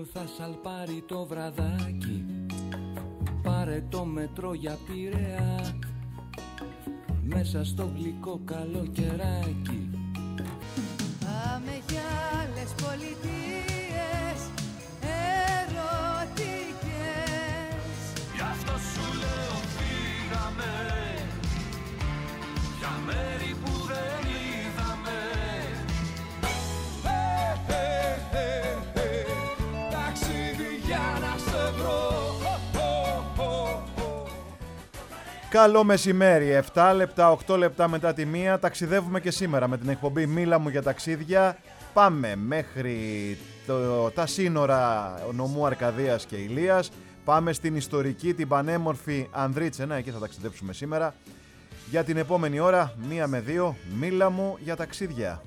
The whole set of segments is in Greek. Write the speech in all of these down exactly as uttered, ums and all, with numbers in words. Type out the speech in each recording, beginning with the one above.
που θα σαλπάρει το βραδάκι. Πάρε το μετρό για Πειραιά, μέσα στο γλυκό καλοκαιράκι. Πάμε για άλλες πολιτείες ερωτικές. Γι' αυτό σου λέω φύγαμε για μέρη που δεν είδαμε. Ε, ε, ε, ε, ταξίδι για να σε βρω. Καλό μεσημέρι, επτά λεπτά, οκτώ λεπτά μετά τη μία. Ταξιδεύουμε και σήμερα με την εκπομπή Μίλα μου για ταξίδια. Πάμε μέχρι το, τα σύνορα νομού Αρκαδίας και Ηλίας. Πάμε στην ιστορική, την πανέμορφη Ανδρίτσενα, εκεί θα ταξιδέψουμε σήμερα. Για την επόμενη ώρα, μία με δύο, Μίλα μου για ταξίδια.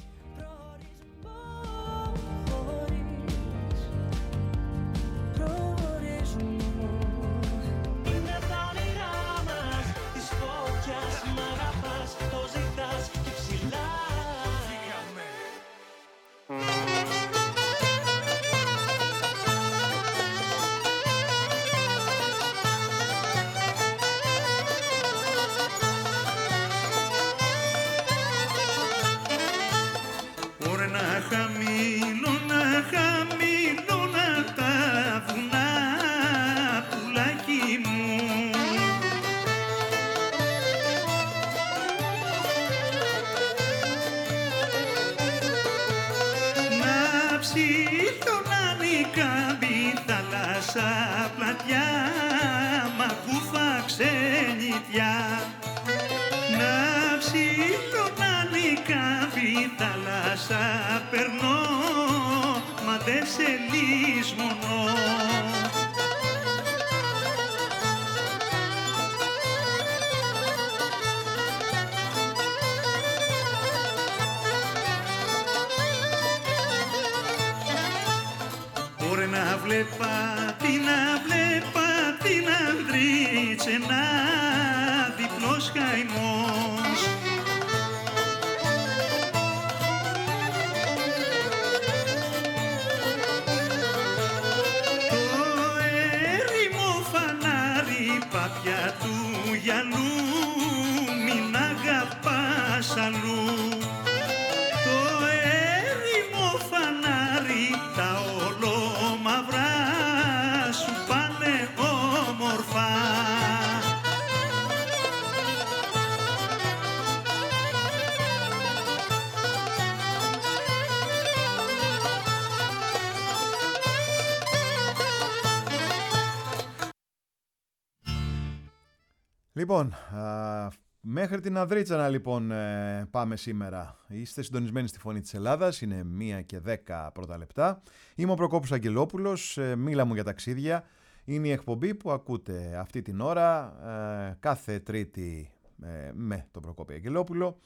Λοιπόν, α, μέχρι την Ανδρίτσανα λοιπόν ε, πάμε σήμερα. Είστε συντονισμένοι στη Φωνή της Ελλάδας, είναι μία και δέκα πρώτα λεπτά. Είμαι ο Προκόπης Αγγελόπουλος, ε, Μίλα μου για ταξίδια. Είναι η εκπομπή που ακούτε αυτή την ώρα, ε, κάθε Τρίτη ε, με τον Προκόπη Αγγελόπουλο.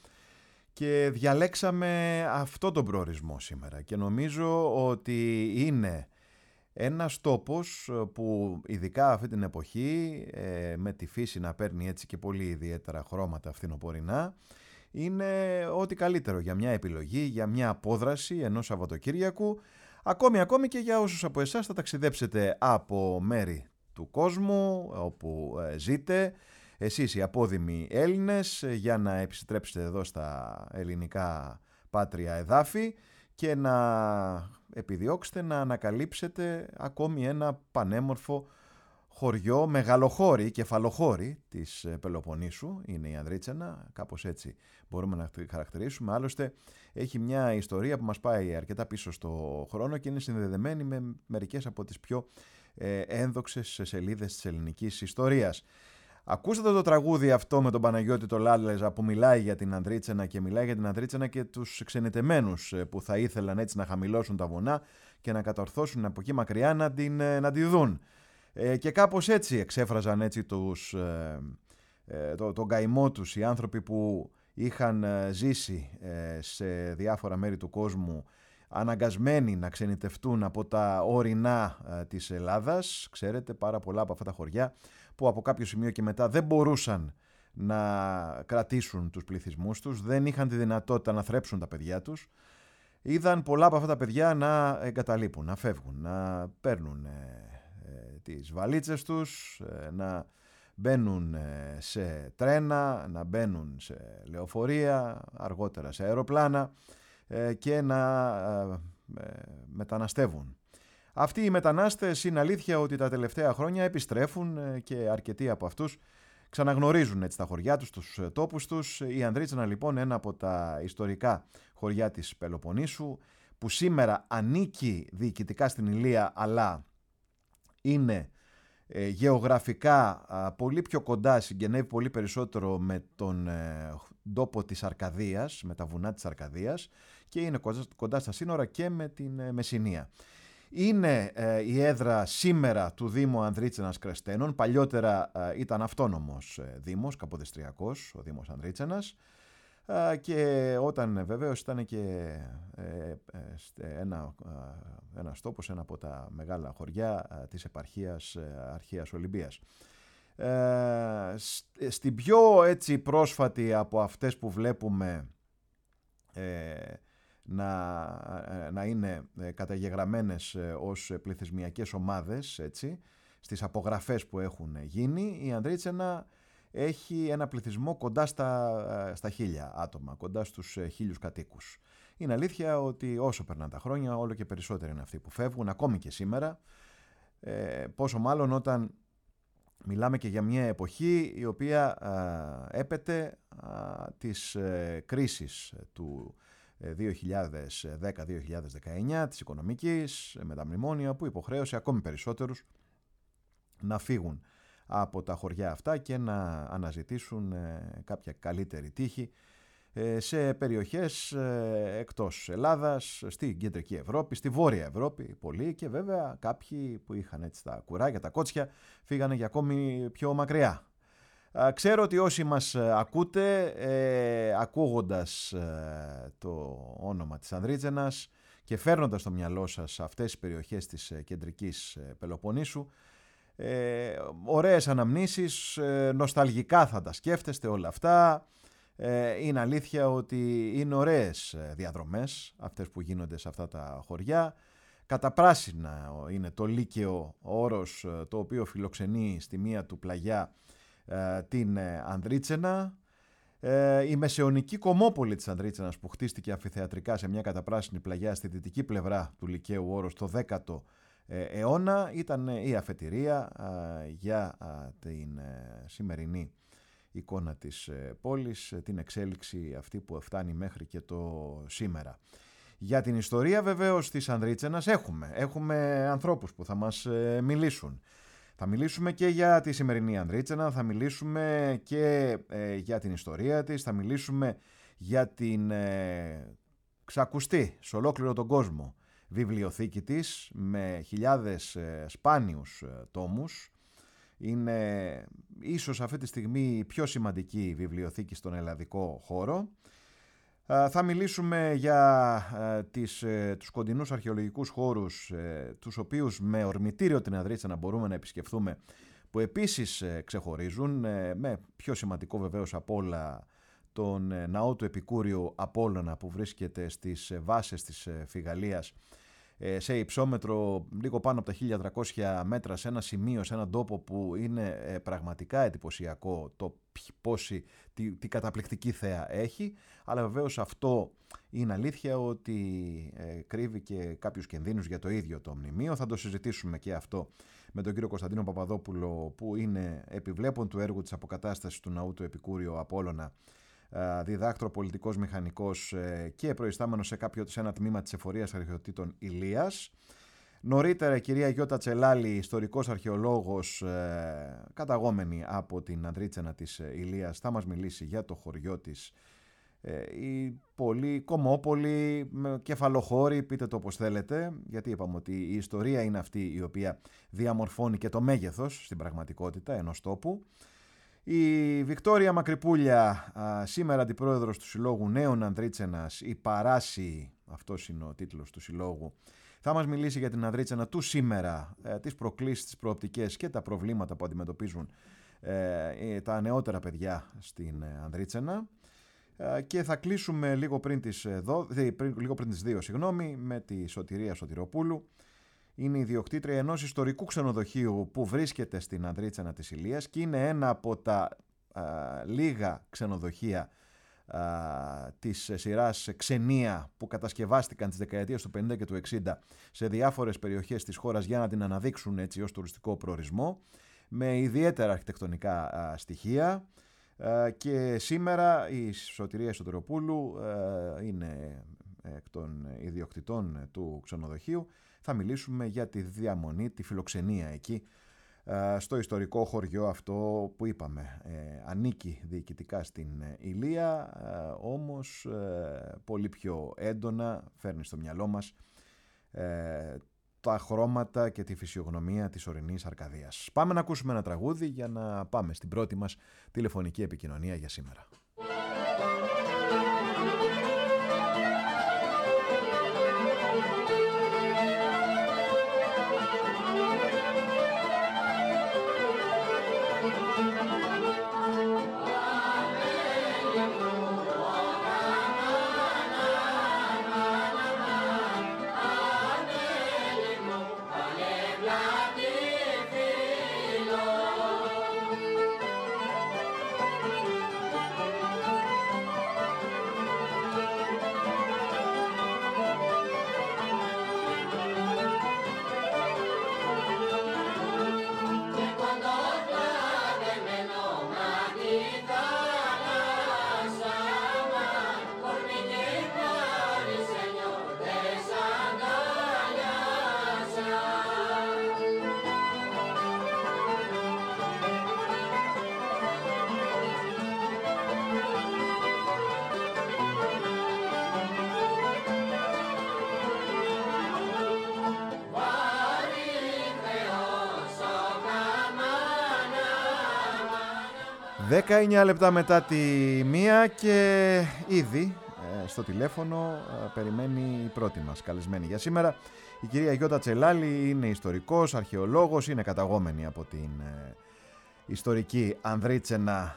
Και διαλέξαμε αυτό τον προορισμό σήμερα και νομίζω ότι είναι ένας τόπος που ειδικά αυτή την εποχή ε, με τη φύση να παίρνει έτσι και πολύ ιδιαίτερα χρώματα φθινοπορεινά, είναι ό,τι καλύτερο για μια επιλογή, για μια απόδραση ενός Σαββατοκύριακου, ακόμη ακόμη και για όσους από εσάς θα ταξιδέψετε από μέρη του κόσμου όπου ε, ζείτε, εσείς οι απόδημοι Έλληνες, για να επιστρέψετε εδώ στα ελληνικά πάτρια εδάφη και να επιδιώξετε να ανακαλύψετε ακόμη ένα πανέμορφο χωριό, μεγαλοχώρι, κεφαλοχώρι της Πελοποννήσου, είναι η Ανδρίτσανα, κάπως έτσι μπορούμε να τη χαρακτηρίσουμε. Άλλωστε έχει μια ιστορία που μας πάει αρκετά πίσω στο χρόνο και είναι συνδεδεμένη με μερικές από τις πιο ε, ένδοξες σελίδες της ελληνικής ιστορίας. Ακούσατε το τραγούδι αυτό με τον Παναγιώτη το Λάλεζα που μιλάει για την Ανδρίτσανα και μιλάει για την Ανδρίτσανα και τους ξενιτεμένους που θα ήθελαν έτσι να χαμηλώσουν τα βουνά και να κατορθώσουν από εκεί μακριά να την, να τη δουν. Ε, και κάπως έτσι εξέφραζαν έτσι τους, ε, ε, το, τον καημό τους οι άνθρωποι που είχαν ζήσει ε, σε διάφορα μέρη του κόσμου αναγκασμένοι να ξενιτευτούν από τα ορεινά ε, της Ελλάδας. Ξέρετε, πάρα πολλά από αυτά τα χωριά που από κάποιο σημείο και μετά δεν μπορούσαν να κρατήσουν τους πληθυσμούς τους, δεν είχαν τη δυνατότητα να θρέψουν τα παιδιά τους είδαν πολλά από αυτά τα παιδιά να εγκαταλείπουν, να φεύγουν, να παίρνουν ε, ε, τις βαλίτσες τους, ε, να μπαίνουν ε, σε τρένα, να μπαίνουν σε λεωφορεία, αργότερα σε αεροπλάνα ε, και να ε, ε, μεταναστεύουν. Αυτοί οι μετανάστες είναι αλήθεια ότι τα τελευταία χρόνια επιστρέφουν ε, και αρκετοί από αυτούς ξαναγνωρίζουν έτσι τα χωριά τους, τους τόπους τους. Η Ανδρίτσανα λοιπόν, ένα από τα ιστορικά χωριά της Πελοποννήσου, που σήμερα ανήκει διοικητικά στην Ηλία, αλλά είναι ε, γεωγραφικά α, πολύ πιο κοντά, συγγενεύει πολύ περισσότερο με τον ε, τόπο της Αρκαδίας, με τα βουνά της Αρκαδίας, και είναι κοντά, κοντά στα σύνορα και με την ε, Μεσσηνία. Είναι ε, η έδρα σήμερα του Δήμου Ανδρίτσανας Κρεστένων. Παλιότερα ε, ήταν αυτόνομος ε, δήμος, καποδεστριακός ο Δήμος Ανδρίτσανας, ε, και όταν ε, βεβαίως ήταν και ε, ε, ένα, ε, ένας τόπος, ένα από τα μεγάλα χωριά ε, της επαρχίας ε, Αρχαίας Ολυμπίας. Ε, στην πιο έτσι πρόσφατη από αυτές που βλέπουμε ε, να, να είναι καταγεγραμμένες ως πληθυσμιακές ομάδες, έτσι, στις απογραφές που έχουν γίνει, η Ανδρίτσανα έχει ένα πληθυσμό κοντά στα, στα χίλια άτομα, κοντά στους χίλιους κατοίκους. Είναι αλήθεια ότι όσο περνάνε τα χρόνια, όλο και περισσότεροι είναι αυτοί που φεύγουν, ακόμη και σήμερα, ε, πόσο μάλλον όταν μιλάμε και για μια εποχή η οποία α, έπεται α, της ε, κρίσης του δύο χιλιάδες δέκα δύο χιλιάδες δεκαεννιά, της οικονομικής, με τα μνημόνια, που υποχρέωσε ακόμη περισσότερους να φύγουν από τα χωριά αυτά και να αναζητήσουν κάποια καλύτερη τύχη σε περιοχές εκτός Ελλάδας, στην κεντρική Ευρώπη, στη Βόρεια Ευρώπη πολλοί, και βέβαια κάποιοι που είχαν έτσι τα κουράγια, τα κότσια, φύγανε για ακόμη πιο μακριά. Ξέρω ότι όσοι μας ακούτε, ε, ακούγοντας ε, το όνομα της Ανδρίτσανας και φέρνοντας στο μυαλό σας αυτές τις περιοχές της ε, κεντρικής ε, Πελοποννήσου, ε, ωραίες αναμνήσεις, ε, νοσταλγικά θα τα σκέφτεστε όλα αυτά. Ε, είναι αλήθεια ότι είναι ωραίες διαδρομές αυτές που γίνονται σε αυτά τα χωριά. Καταπράσινα είναι το Λύκαιο όρος, το οποίο φιλοξενεί στη μία του πλαγιά την Ανδρίτσανα. Η μεσαιωνική κομμόπολη της Ανδρίτσανας, που χτίστηκε αμφιθεατρικά σε μια καταπράσινη πλαγιά στη δυτική πλευρά του Λυκαίου όρος το δέκατο αιώνα, ήταν η αφετηρία για την σημερινή εικόνα της πόλης, την εξέλιξη αυτή που φτάνει μέχρι και το σήμερα. Για την ιστορία βεβαίως της Ανδρίτσανας έχουμε, έχουμε ανθρώπους που θα μας μιλήσουν. Θα μιλήσουμε και για τη σημερινή Ανδρίτσανα, θα μιλήσουμε και ε, για την ιστορία της, θα μιλήσουμε για την ε, ξακουστή σε ολόκληρο τον κόσμο βιβλιοθήκη της, με χιλιάδες ε, σπάνιους ε, τόμους. Είναι ίσως αυτή τη στιγμή η πιο σημαντική βιβλιοθήκη στον ελλαδικό χώρο. Θα μιλήσουμε για ε, τις, ε, τους κοντινούς αρχαιολογικούς χώρους, ε, τους οποίους με ορμητήριο την Ανδρίτσανα μπορούμε να επισκεφθούμε, που επίσης ε, ξεχωρίζουν, ε, με πιο σημαντικό βεβαίως από όλα τον ε, ναό του Επικούριου Απόλλωνα, που βρίσκεται στις ε, βάσεις της ε, Φιγαλίας, ε, σε υψόμετρο λίγο πάνω από τα χίλια τριακόσια μέτρα, σε ένα σημείο, σε έναν τόπο που είναι ε, πραγματικά εντυπωσιακό το πόση, τι, τι καταπληκτική θέα έχει, αλλά βεβαίως αυτό είναι αλήθεια ότι ε, κρύβει και κάποιους κινδύνους για το ίδιο το μνημείο. Θα το συζητήσουμε και αυτό με τον κύριο Κωνσταντίνο Παπαδόπουλο, που είναι επιβλέπων του έργου της αποκατάστασης του ναού του Επικούριου Απόλλωνα, διδάκτρο πολιτικός μηχανικός και προϊστάμενος σε, κάποιο, σε ένα τμήμα της Εφορίας Αρχαιοτήτων Ηλίας. Νωρίτερα η κυρία Γιώτα Τσελάλη, ιστορικός αρχαιολόγος, ε, καταγόμενη από την Ανδρίτσανα της Ηλίας, θα μας μιλήσει για το χωριό της. Ε, η πολύ κομμόπολη, κεφαλοχώρη, πείτε το όπως θέλετε, γιατί είπαμε ότι η ιστορία είναι αυτή η οποία διαμορφώνει και το μέγεθος στην πραγματικότητα ενός τόπου. Η Βικτόρια Μακρυπούλια, α, σήμερα αντιπρόεδρος του Συλλόγου Νέων Ανδρίτσανας, η Παράση, αυτός είναι ο τίτλος του συλλόγου, θα μας μιλήσει για την Ανδρίτσανα του σήμερα, ε, τις προκλήσεις, τις προοπτικές και τα προβλήματα που αντιμετωπίζουν ε, τα νεότερα παιδιά στην ε, Ανδρίτσανα. Και θα κλείσουμε λίγο πριν τις, λίγο πριν τις δύο συγγνώμη, με τη Σωτηρία Σωτηροπούλου. Είναι ιδιοκτήτρια ενός ιστορικού ξενοδοχείου που βρίσκεται στην Ανδρίτσανα της Ηλίας και είναι ένα από τα α, λίγα ξενοδοχεία α, της σειράς Ξενία που κατασκευάστηκαν τις δεκαετίες του πενήντα και του εξήντα σε διάφορες περιοχές της χώρας για να την αναδείξουν έτσι ως τουριστικό προορισμό, με ιδιαίτερα αρχιτεκτονικά α, στοιχεία. Και σήμερα η Σωτηρία Σωτηροπούλου είναι εκ των ιδιοκτητών του ξενοδοχείου. Θα μιλήσουμε για τη διαμονή, τη φιλοξενία εκεί στο ιστορικό χωριό αυτό που είπαμε ανήκει διοικητικά στην Ηλία, όμως πολύ πιο έντονα φέρνει στο μυαλό μας τα χρώματα και τη φυσιογνωμία της ορεινής Αρκαδίας. Πάμε να ακούσουμε ένα τραγούδι για να πάμε στην πρώτη μας τηλεφωνική επικοινωνία για σήμερα. δεκαεννιά λεπτά μετά τη μία και ήδη ε, στο τηλέφωνο ε, περιμένει η πρώτη μας καλεσμένη για σήμερα. Η κυρία Γιώτα Τσελάλη είναι ιστορικός, αρχαιολόγος, είναι καταγόμενη από την ε, ιστορική Ανδρίτσενα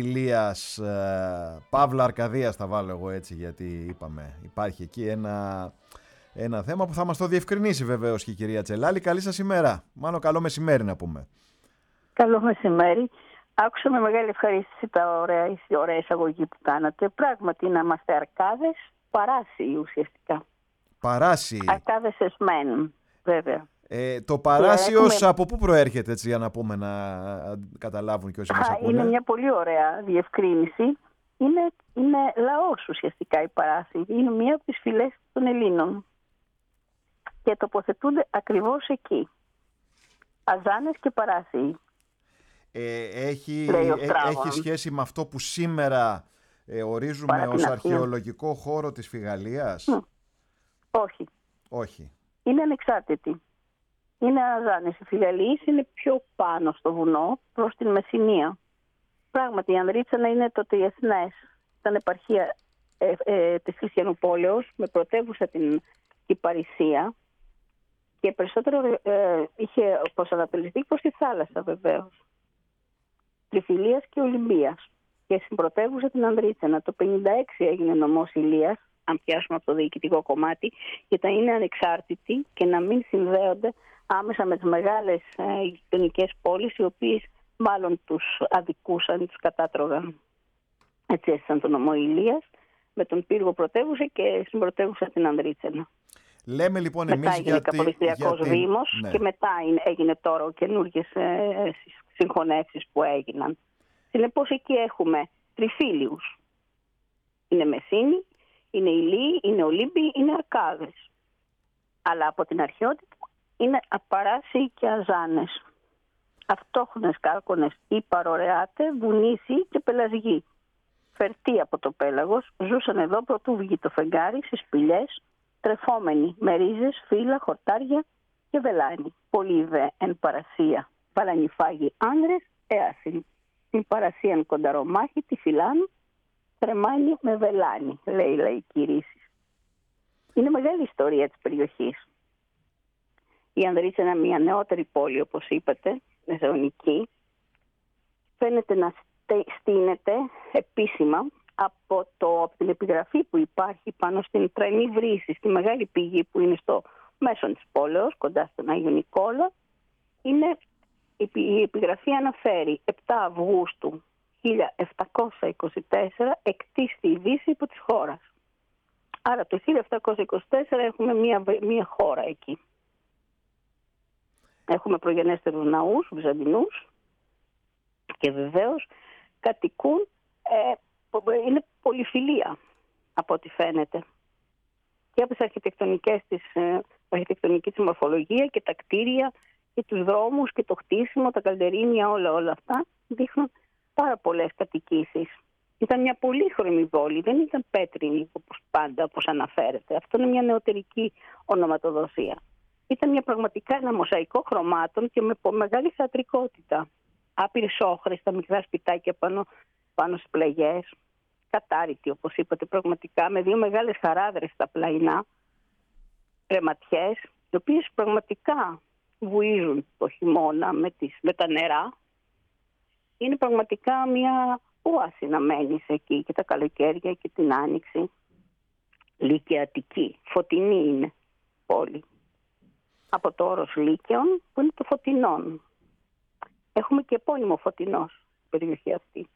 Ηλίας ε, Παύλα Αρκαδίας, θα βάλω εγώ έτσι γιατί είπαμε υπάρχει εκεί ένα, ένα θέμα που θα μας το διευκρινίσει βεβαίως και η κυρία Τσελάλη. Καλή σας ημέρα, μάλλον καλό μεσημέρι να πούμε. Καλό μεσημέρι. Άκουσα με μεγάλη ευχαρίστηση τα ωραία, η ωραία εισαγωγή που κάνατε. Πράγματι να είμαστε Αρκάδες, Παράσιοι ουσιαστικά. Παράσιοι. Αρκάδες εσμέν, βέβαια. Ε, το Παράσιος έχουμε... από πού προέρχεται, έτσι, για να πούμε, να καταλάβουν και όσοι μας ακούνε. Είναι μια πολύ ωραία διευκρίνηση. Είναι, είναι λαός ουσιαστικά η Παράσιοι. Είναι μία από τις φυλές των Ελλήνων. Και τοποθετούνται ακριβώς εκεί. Αζάνες και Παράσιοι. Ε, έχει, ε, έχει σχέση με αυτό που σήμερα ε, ορίζουμε ως αρχαιολογικό χώρο της Φιγαλίας? Mm. Όχι. Όχι. Είναι ανεξάρτητη. Είναι Αζάνες. Οι Φιγαλίες είναι πιο πάνω στο βουνό προς την Μεσσηνία. Πράγματι η Ανδρίτσανα είναι το διεθνές. Ήταν επαρχία ε, ε, της Χριστιανουπόλεως με πρωτεύουσα την Κυπαρισία και περισσότερο ε, είχε προσανατολιστεί προς τη θάλασσα βεβαίως. Τριφυλίας και Ολυμπίας και συμπρωτεύουσα την Ανδρίτσανα. Το χίλια εννιακόσια πενήντα έξι έγινε νομός Ηλίας, αν πιάσουμε από το διοικητικό κομμάτι, για να είναι ανεξάρτητοι και να μην συνδέονται άμεσα με τις μεγάλες ε, γειτονικές πόλεις, οι οποίες μάλλον τους αδικούσαν, τους κατάτρωγαν. Έτσι έστησαν το νομό Ηλίας, με τον πύργο πρωτεύουσα και συμπρωτεύουσα την Ανδρίτσανα. Λέμε λοιπόν μετά εμείς έγινε γιατί... Καποδιστριακός γιατί... Δήμος ναι. Και μετά έγινε τώρα καινούργιες ε, συγχωνεύσεις που έγιναν. Συνεπώς εκεί έχουμε τριφύλιους. Είναι Μεσίνη, είναι Ηλίοι, είναι Ολύμπιοι, είναι Αρκάδες. Αλλά από την αρχαιότητα είναι Παράσιοι και Αζάνες. Αυτόχθονες κάρκονες ή παρορεάτε, βουνίσιοι και πελασγοί. Φερτοί από το πέλαγος, ζούσαν εδώ πρωτού βγει το φεγγάρι στις σπηλιές, τρεφόμενοι με ρίζες, φύλλα, χορτάρια και βελάνι. Πολύ δε εν παρασία. Βαλανιφάγοι άνδρες, έασιν. Την παρασίαν κονταρομάχη, τη φυλάνου, τρεμάνι με βελάνι, λέει η λαϊκή ρίση. Είναι μεγάλη ιστορία της περιοχής. Η Ανδρίτσανα είναι μια νεότερη πόλη, όπως είπατε, μεσαιωνική. Φαίνεται να στείνεται επίσημα από, το, από την επιγραφή που υπάρχει πάνω στην τρελή βρύση, στη μεγάλη πηγή που είναι στο μέσον της πόλεως, κοντά στον Άγιο Νικόλα, είναι, η επιγραφή αναφέρει επτά Αυγούστου χίλια επτακόσια είκοσι τέσσερα εκτίστη η Δύση υπό της χώρας. Άρα το χίλια επτακόσια είκοσι τέσσερα έχουμε μία, μία χώρα εκεί. Έχουμε προγενέστερους ναούς, βυζαντινούς, και βεβαίως κατοικούν, ε, είναι πολυφιλία από ό,τι φαίνεται. Και από τις αρχιτεκτονικές της, ε, αρχιτεκτονική της μορφολογία και τα κτίρια και τους δρόμους και το χτίσιμο, τα καλντερίνια, όλα, όλα αυτά δείχνουν πάρα πολλές κατοικήσεις. Ήταν μια πολύχρωμη πόλη, δεν ήταν πέτρινη όπως πάντα, όπως αναφέρεται. Αυτό είναι μια νεωτερική ονοματοδοσία. Ήταν μια πραγματικά ένα μοσαϊκό χρωμάτων και με μεγάλη θεατρικότητα. Άπειρες όχρες, τα μικρά σπιτάκια πάνω, πάνω στις πλαγιές. Κατάρρητη, όπως είπατε, πραγματικά, με δύο μεγάλες χαράδρες στα πλαϊνά, ρεματιές, οι οποίες πραγματικά βουίζουν το χειμώνα με, τις, με τα νερά. Είναι πραγματικά μια όαση να μένεις εκεί και τα καλοκαίρια και την άνοιξη. Λύκεια Αττική, φωτεινή είναι πόλη. Από το όρος Λύκειων που είναι το Φωτεινών. Έχουμε και επώνυμο Φωτεινός στην περιοχή αυτή.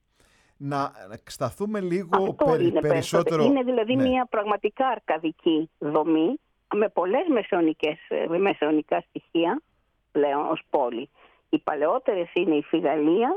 Να σταθούμε λίγο Αυτό περι, είναι περισσότερο. Είναι δηλαδή ναι. μια πραγματικά αρκαδική δομή με πολλές μεσαιωνικά στοιχεία πλέον ως πόλη. Οι παλαιότερες είναι η Φιγαλία,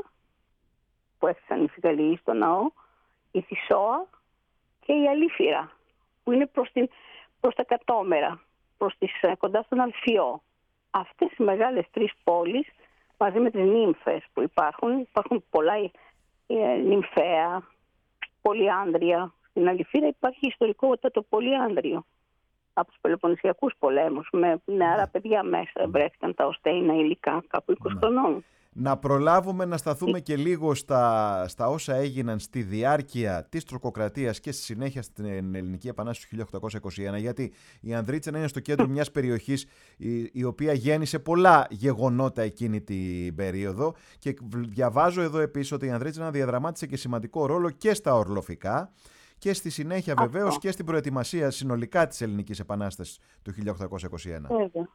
που έφτασαν οι Φιγαλιοί στο ναό, η Θησόα και η Αλήφυρα, που είναι προς, την, προς τα κατώμερα, προς τις, κοντά στον Αλφιό. Αυτές οι μεγάλες τρεις πόλεις, μαζί με τις νύμφες που υπάρχουν, υπάρχουν πολλά ε, νυμφαία, πολυάνδρια. Στην Αλήφυρα υπάρχει ιστορικό το πολυάνδριο από τους Πελοποννησιακούς πολέμους, με νεαρά παιδιά μέσα βρέθηκαν τα οστέινα υλικά, κάπου είκοσι χρονών. Να προλάβουμε να σταθούμε και λίγο στα, στα όσα έγιναν στη διάρκεια της τουρκοκρατίας και στη συνέχεια στην Ελληνική Επανάσταση του χίλια οκτακόσια είκοσι ένα, γιατί η Ανδρίτσανα είναι στο κέντρο μιας περιοχής η, η οποία γέννησε πολλά γεγονότα εκείνη την περίοδο, και διαβάζω εδώ επίσης ότι η Ανδρίτσανα διαδραμάτισε και σημαντικό ρόλο και στα ορλοφικά και στη συνέχεια βεβαίως Αυτό. και στην προετοιμασία συνολικά της Ελληνικής Επανάστασης του χίλια οκτακόσια είκοσι ένα. Βέβαια.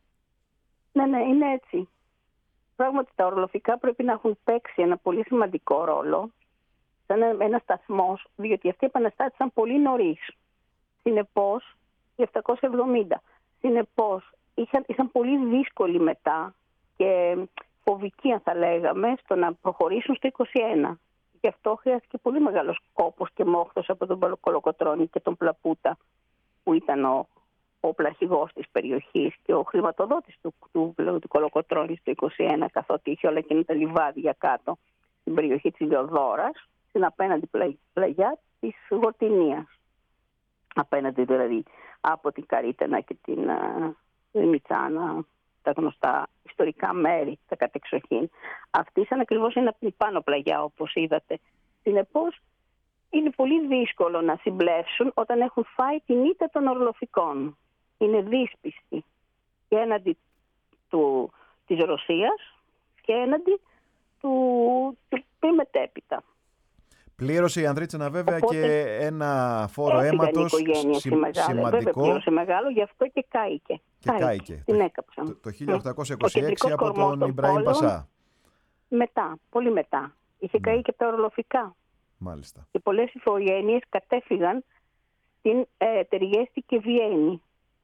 Ναι, ναι, είναι έτσι. Πράγματι τα ορλοφικά πρέπει να έχουν παίξει ένα πολύ σημαντικό ρόλο, σαν ένα σταθμός, διότι αυτοί επαναστάτησαν πολύ νωρίς. Συνεπώς, χίλια επτακόσια εβδομήντα. Συνεπώς, είχαν, είχαν πολύ δύσκολοι μετά και φοβικοί, αν θα λέγαμε, στο να προχωρήσουν στο είκοσι ένα. Γι' αυτό χρειάστηκε πολύ μεγάλος κόπος και μόχθος από τον Κολοκοτρώνη και τον Πλαπούτα, που ήταν ο ο πλαρχηγός της περιοχής και ο χρηματοδότης του, του, του, του Κολοκοτρώνη στο είκοσι ένα, καθότι είχε όλα εκείνα τα λιβάδια κάτω στην περιοχή της Λιοδόρας, στην απέναντι πλα, πλαγιά της Γορτινίας. Απέναντι δηλαδή από την Καρύτανα και την uh, Μιτσάνα, τα γνωστά ιστορικά μέρη, τα κατεξοχήν. Αυτή ήταν ακριβώς ένα πάνω πλαγιά, όπως είδατε. Συνεπώς, είναι πολύ δύσκολο να συμπλέψουν όταν έχουν φάει την ήττα των ορλοφικών. Είναι δύσπιστοι και έναντι του, της Ρωσίας και έναντι του, του, του μετέπειτα. Πλήρωσε η Ανδρίτσανα βέβαια. Οπότε, και ένα φόρο έφυγαν αίματος συ, μεγάλη, σημαντικό. Βέβαια πλήρωσε μεγάλο, γι' αυτό και κάηκε. Και κάηκε. Την έκαψαν. Το, το χίλια οκτακόσια είκοσι έξι από τον Ιμπραήμ Πασά. Μετά, πολύ μετά. Είχε καεί και τα ορλοφικά. Μάλιστα. Και πολλές οικογένειες κατέφυγαν στην ε, Τεργέστη και Βιέννη.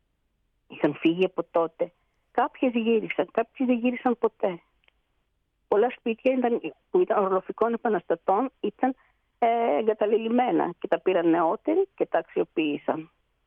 Είχαν φύγει από τότε. Κάποιες γύρισαν, κάποιες δεν γύρισαν ποτέ. Πολλά σπίτια ήταν, που ήταν ορλοφικών επαναστατών ήταν ε, εγκαταλελειμμένα και τα πήραν νεότεροι και τα αξιοποίησαν.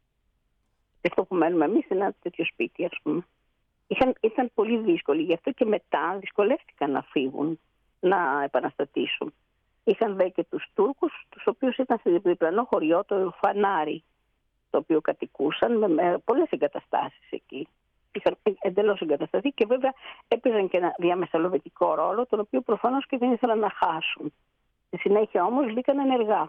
Και αυτό που μένουμε εμείς είναι ένα τέτοιο σπίτι, ας πούμε. Είχαν, ήταν πολύ δύσκολοι, γι' αυτό και μετά δυσκολεύτηκαν να φύγουν, να επαναστατήσουν. Είχαν δε και τους Τούρκους, τους οποίους ήταν σε διπλανό χωριό, το Φανάρι, το οποίο κατοικούσαν με, με πολλές εγκαταστάσεις εκεί. Είχαν εντελώς εγκατασταθεί και βέβαια έπαιζαν και ένα διαμεσολαβητικό ρόλο, τον οποίο προφανώς και δεν ήθελαν να χάσουν. Στη συνέχεια όμως μπήκαν ενεργά.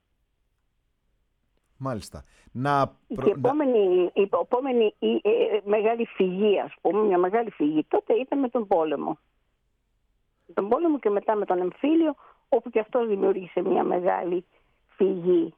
Μάλιστα. Να... Και η επόμενη, η επόμενη η, η, μεγάλη φυγή, ας πούμε, μια μεγάλη φυγή, τότε ήταν με τον πόλεμο. Με τον πόλεμο και μετά με τον εμφύλιο, όπου και αυτός δημιούργησε μια μεγάλη φυγή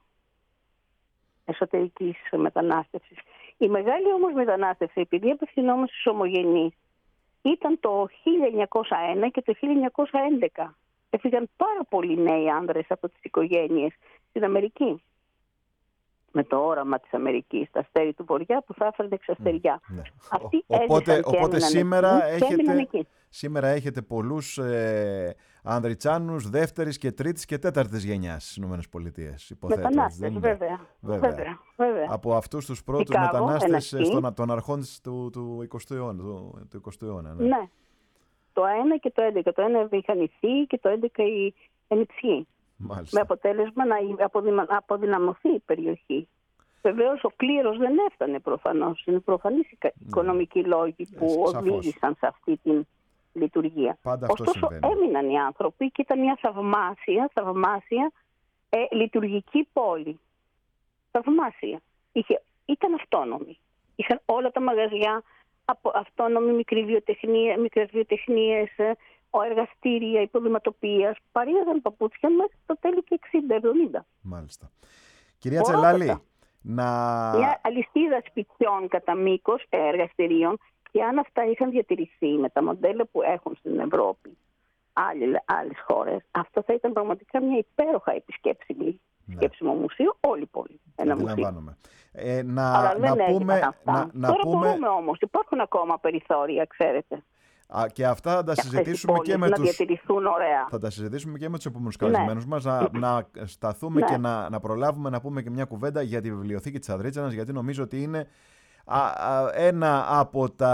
εσωτερικής μετανάστευσης. Η μεγάλη όμως μετανάστευση, επειδή απευθυνόμαστε στους ομογενείς, ήταν το χίλια εννιακόσια ένα και το χίλια εννιακόσια έντεκα. Έφυγαν πάρα πολλοί νέοι άνδρες από τις οικογένειες στην Αμερική. Με το όραμα της Αμερικής, τα αστέρι του Βοριά που θα έφερνε εξαστεριά. Ναι. Αυτοί Οπότε, έζησαν και οπότε έμειναν σήμερα, εκεί και έμειναν έχετε, εκεί. σήμερα έχετε πολλούς ε, Ανδριτσάνους δεύτερης και τρίτης και τέταρτης γενιάς στις ΗΠΑ. Μετανάστες, βέβαια. Βέβαια. βέβαια. βέβαια. Από αυτούς τους πρώτους Chicago, μετανάστες ένα στον, των αρχών του, του εικοστού αιώνα. Του, του εικοστού αιώνα ναι. ναι. Το ένα και το έντεκα. Το ένα είχαν οι θείοι και το έντεκα οι ενιψιοί. Με αποτέλεσμα να αποδυναμωθεί η περιοχή. Βεβαίως ο κλήρος δεν έφτανε προφανώς. Είναι προφανείς οι οικονομικοί λόγοι που Σαφώς. οδήγησαν σε αυτή την λειτουργία. Πάντα αυτό Ωστόσο συμβαίνει. έμειναν οι άνθρωποι και ήταν μια θαυμάσια, θαυμάσια ε, λειτουργική πόλη. Θαυμάσια. Είχε, ήταν αυτόνομη. Είχαν όλα τα μαγαζιά, από, αυτόνομη μικρή βιοτεχνία, μικρές βιοτεχνίες, ε, εργαστήρια, υποδηματοποίησης. Παρήγαγαν παπούτσια μέχρι το τέλη και εξήντα εβδομήντα. Μάλιστα. Κυρία Τσελάλη, να... Μια αλυσίδα σπιτιών κατά μήκος εργαστηρίων, και αν αυτά είχαν διατηρηθεί με τα μοντέλα που έχουν στην Ευρώπη άλλες χώρες, αυτό θα ήταν πραγματικά μια υπέροχα επισκέψιμη, ναι. επισκέψιμο μουσείο, όλη η πόλη. Ένα μουσείο. Ε, να, Αλλά δεν να πούμε, αυτά. Να, Τώρα πούμε... μπορούμε όμως, υπάρχουν ακόμα περιθώρια, ξέρετε. Α, και αυτά θα τα συζητήσουμε και με να τους... διατηρηθούν ωραία. Θα τα συζητήσουμε και με τους επόμενους καλεσμένους ναι. μας, να, να σταθούμε ναι. και να, να προλάβουμε να πούμε και μια κουβέντα για τη βιβλιοθήκη της Ανδρίτσανας, γιατί νομίζω ότι είναι α, α, ένα από τα